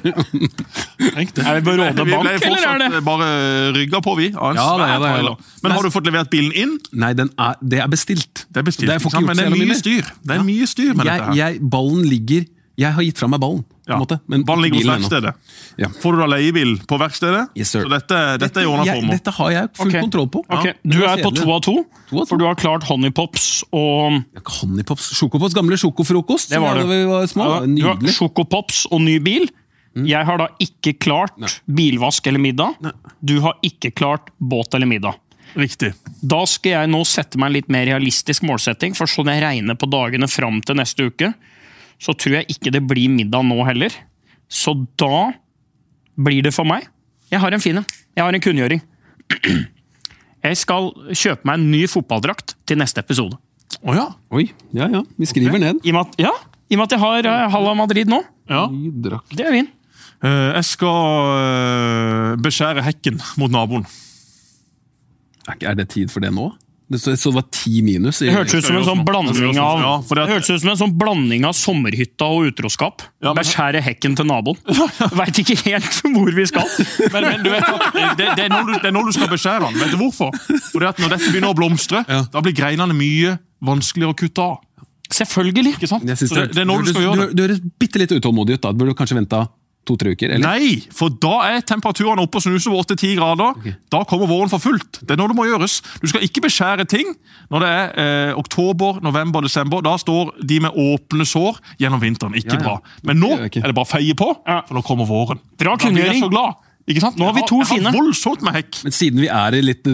Tenk det. Er vi på Råde Vi bank, ble eller er fortsatt det? bare rygga på, vi. Av en Ja, det er svær det, ja, da. trailer. Men har du fått levert bilen inn? Nei, den er, det er bestilt. Det er bestilt. Det er, får ikke sant? ikke gjort Men det så er jævla mye mye. styr. Det er mye styr med Jeg, dette her. jeg, ballen ligger Jeg har gitt fra meg ballen, på Ja. en måte. Men Ballen ligger hos bilen ennå. verkstedet. Ja. Får du da leiebil på verkstedet? Yes, sir. Så dette, dette er i ordna jeg, former. dette har jeg full Ok. kontroll på. Ok, Ja. Du Det var er på kjedelig. to av to, To av to. for du har klart Honeypops og Honeypops, Sjokopops, gamle sjokofrokost. Det var som det. Da vi var små. Ja, du har Nydelig. Sjokopops og ny bil. Jeg har da ikke klart bilvask eller middag. Du har ikke klart båt eller middag. Riktig. Da skal jeg nå sette meg en litt mer realistisk målsetting, for sånn jeg regner på dagene fram til neste uke, så tror jeg ikke det blir middag nå heller. Så da blir det for meg. Jeg har en fin en. Jeg har en kunngjøring. Jeg skal kjøpe meg en ny fotballdrakt til neste episode. Åja. Oi, ja, ja. Vi skriver ned. I og med at, ja, i og med at jeg har uh, Halla Madrid nå. Ja. Det er fin. Uh, jeg skal uh, beskjære hekken mot naboen. Er det tid for det nå? Det så, så det var ti minus. I, det hørtes ut som en sånn blanding av ja, det at, hørtes ut som en sånn blanding av sommerhytta og utroskap. Ja, men, Beskjære hekken til naboen. Vet ikke helt hvor vi skal. Men, men du vet at det, det, er når du, det er når du skal beskjære den. Vet du hvorfor? Fordi at når dette begynner å blomstre, ja. Da blir greinene mye vanskeligere å kutte av. Selvfølgelig. Ikke sant? Så det, det er når du, du skal gjøre det. Du høres bitte litt utålmodig ut da. Du burde kanskje vente to-tre uker, eller? Nei, for da er temperaturen oppe og snuser over åtte til ti grader. Okay. Da kommer våren for fullt. Det er når det må gjøres. Du skal ikke beskjære ting når det er eh, oktober, november, desember. Da står de med åpne sår gjennom vinteren. Ikke ja, ja. Bra. Men nå er det bare feie på, for nå kommer våren. Bra kunngjøring. Da blir jeg så glad. Ikke sant? Nå har vi to jeg har, fine. Jeg har voldsomt med hekk. Men siden vi er i litt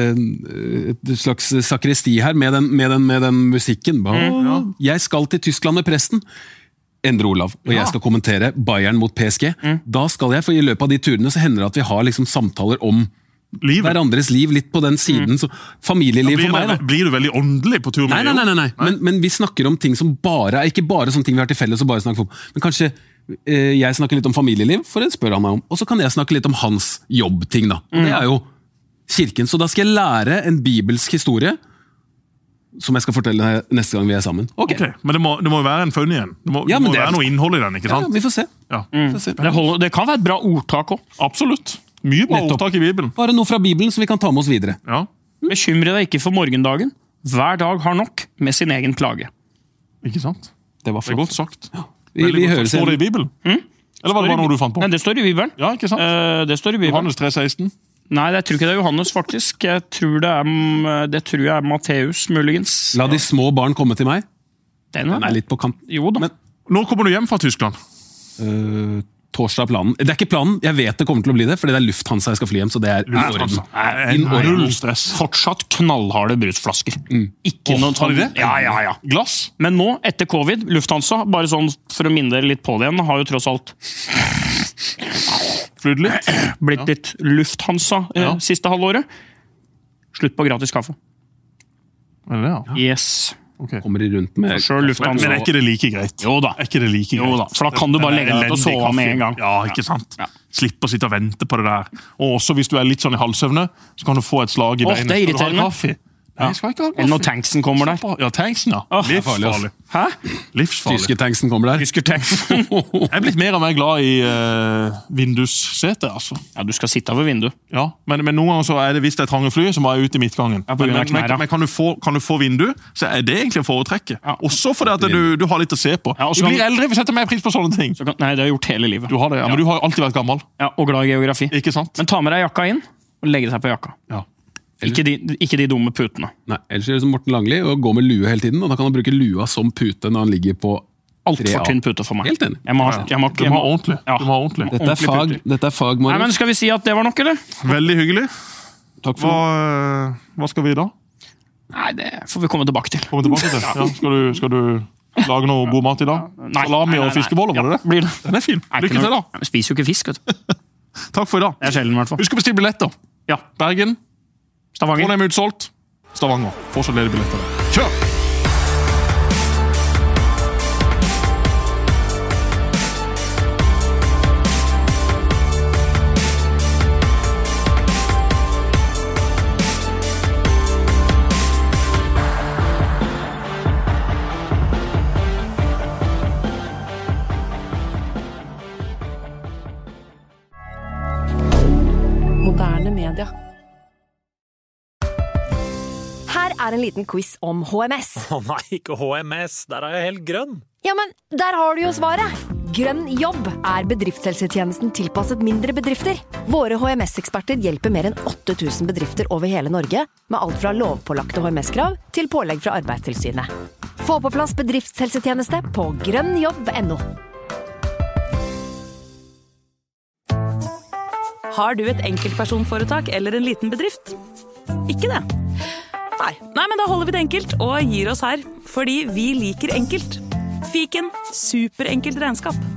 et slags sakristi her, med den, med den, med den musikken, mm. ja. Jeg skal til Tyskland med presten, Endre Olav, og ja. Jeg skal kommentere Bayern mot P S G. Mm. Da skal jeg, for i løpet av de turene så hender det at vi har liksom samtaler om livet. Hverandres liv, litt på den siden. Mm. Så familieliv for meg, da. Blir du veldig åndelig på tur med nei, nei, nei, nei, nei. Men, men vi snakker om ting som bare er, ikke bare sånne ting vi har til felles og bare snakker om, men kanskje eh, jeg snakker litt om familieliv, for det spør han meg om, og så kan jeg snakke litt om hans jobbting, da. Og mm. det er jo kirken, så da skal jeg lære en bibelsk historie, som jeg skal fortelle neste gang vi er sammen. Ok. Okay. Men det må, det må være en funn igjen. Det må, ja, det må det være er... noe innhold i den, ikke sant? Ja, vi får se. Ja. Mm. får se. Det, holder, det kan være et bra ordtak også. Absolutt. Mye bra Nettopp. Ordtak i Bibelen. Bare noe fra Bibelen som vi kan ta med oss videre. Ja. Bekymre deg ikke for morgendagen. Hver dag har nok med sin egen plage. Ikke sant? Det var flott. Det er godt sagt. Ja. Vi, vi hører står det i Bibelen? Mm? Eller var det bare noe du fant på? Nei, det står i Bibelen. Ja, ikke sant? Uh, det står i Bibelen. Johannes tre seksten. Nei, jeg tror ikke det er Johannes, faktisk. Jeg tror det er, det tror jeg er Matteus, muligens. La de små barn komme til meg. Den er, Den er litt på kant. Jo da. Men, når kommer du hjem fra Tyskland? Uh, torsdag er planen. Det er ikke planen, jeg vet det kommer til å bli det, fordi det er Lufthansa jeg skal fly hjem, så det er orden. Null stress. Fortsatt knallharde brusflasker. Mm. Ikke oh, noe sånn. Har de det? Ja, ja, ja. Glass? Men nå, etter covid, Lufthansa, bare sånn for å minne dere litt på det igjen, har jo tross alt flydd litt. Blitt ja. Litt Lufthansa eh, ja. Siste halvåret. Slutt på gratis kaffe. Er det det, ja? Yes. Okay. Kommer de rundt med men, men er ikke det like greit? Jo da. Er ikke det like greit? Jo da, for da kan du bare legge deg ned og sove med en gang. Ja, ikke sant? Ja. Slipp å sitte og vente på det der. Og også hvis du er litt sånn i halvsøvne, så kan du få et slag i Åh, beinet. Det er irriterende. Nei, jeg skal ikke ha kaffe. Eller når tanksen kommer der. Ja, tanksen, ja. Oh, livsfarlig. Hæ? Livsfarlig. Tyske tanksen kommer der. Tyske tanksen. Jeg er blitt mer og mer glad i uh, vindussetet, altså. Ja, du skal sitte ved vindu. Ja, men, men noen ganger så er det, hvis det er trange fly, så må jeg ut i midtgangen. Ja, men, men, men, men kan, du få, kan du få vindu, så er det egentlig å foretrekke. Ja. Også fordi at du, du har litt å se på. Ja, du blir eldre, vi setter mer pris på sånne ting. Så kan, nei, det har jeg gjort hele livet. Du har det, ja, ja. Men du har alltid vært gammel. Ja, og glad i geografi. Ikke sant? Men ta med deg jakka inn, og legge deg på jakka. Ja. Ikke de, ikke de dumme putene. Nei, ellers gjør det som Morten Langli og går med lue hele tiden, og da kan han bruke lua som pute når han ligger på alt for tynn pute for meg. Helt enig. Jeg må, jeg må, du må ha ordentlig. Ja. Du må ha ordentlig. Dette er fag, dette er fag, Marius. Nei, men skal vi si at det var nok, eller? Veldig hyggelig. Takk for hva, hva skal vi da? Nei, det får vi komme tilbake til. Komme tilbake til? Ja, skal, du, skal du lage noe god mat i dag? Nei, salami og fiskeboller, var det det? Ja, blir det. Den er fin. Lykke til da. Jeg spiser jo ikke fisk, vet du. Takk for i dag. Det er sjelden, i hvert fall. Husk å bestille billetter. Ja. Bergen. Stavanger. Trondheim er utsolgt. Stavanger. Fortsatt ledig billetter. Kjør! Moderne media. Her er en liten quiz om H M S. Å nei, ikke H M S. Der er jeg helt grønn. Ja, men der har du jo svaret. Grønn jobb er bedriftshelsetjenesten tilpasset mindre bedrifter. Våre H M S-eksperter hjelper mer enn åtte tusen bedrifter over hele Norge med alt fra lovpålagte H M S-krav til pålegg fra Arbeidstilsynet. Få på plass bedriftshelsetjeneste på grønn jobb punktum no. Har du et enkeltpersonforetak eller en liten bedrift? Ikke det? Nei. Nei, men da holder vi det enkelt og gir oss her. Fordi vi liker enkelt. Fiken superenkelt regnskap.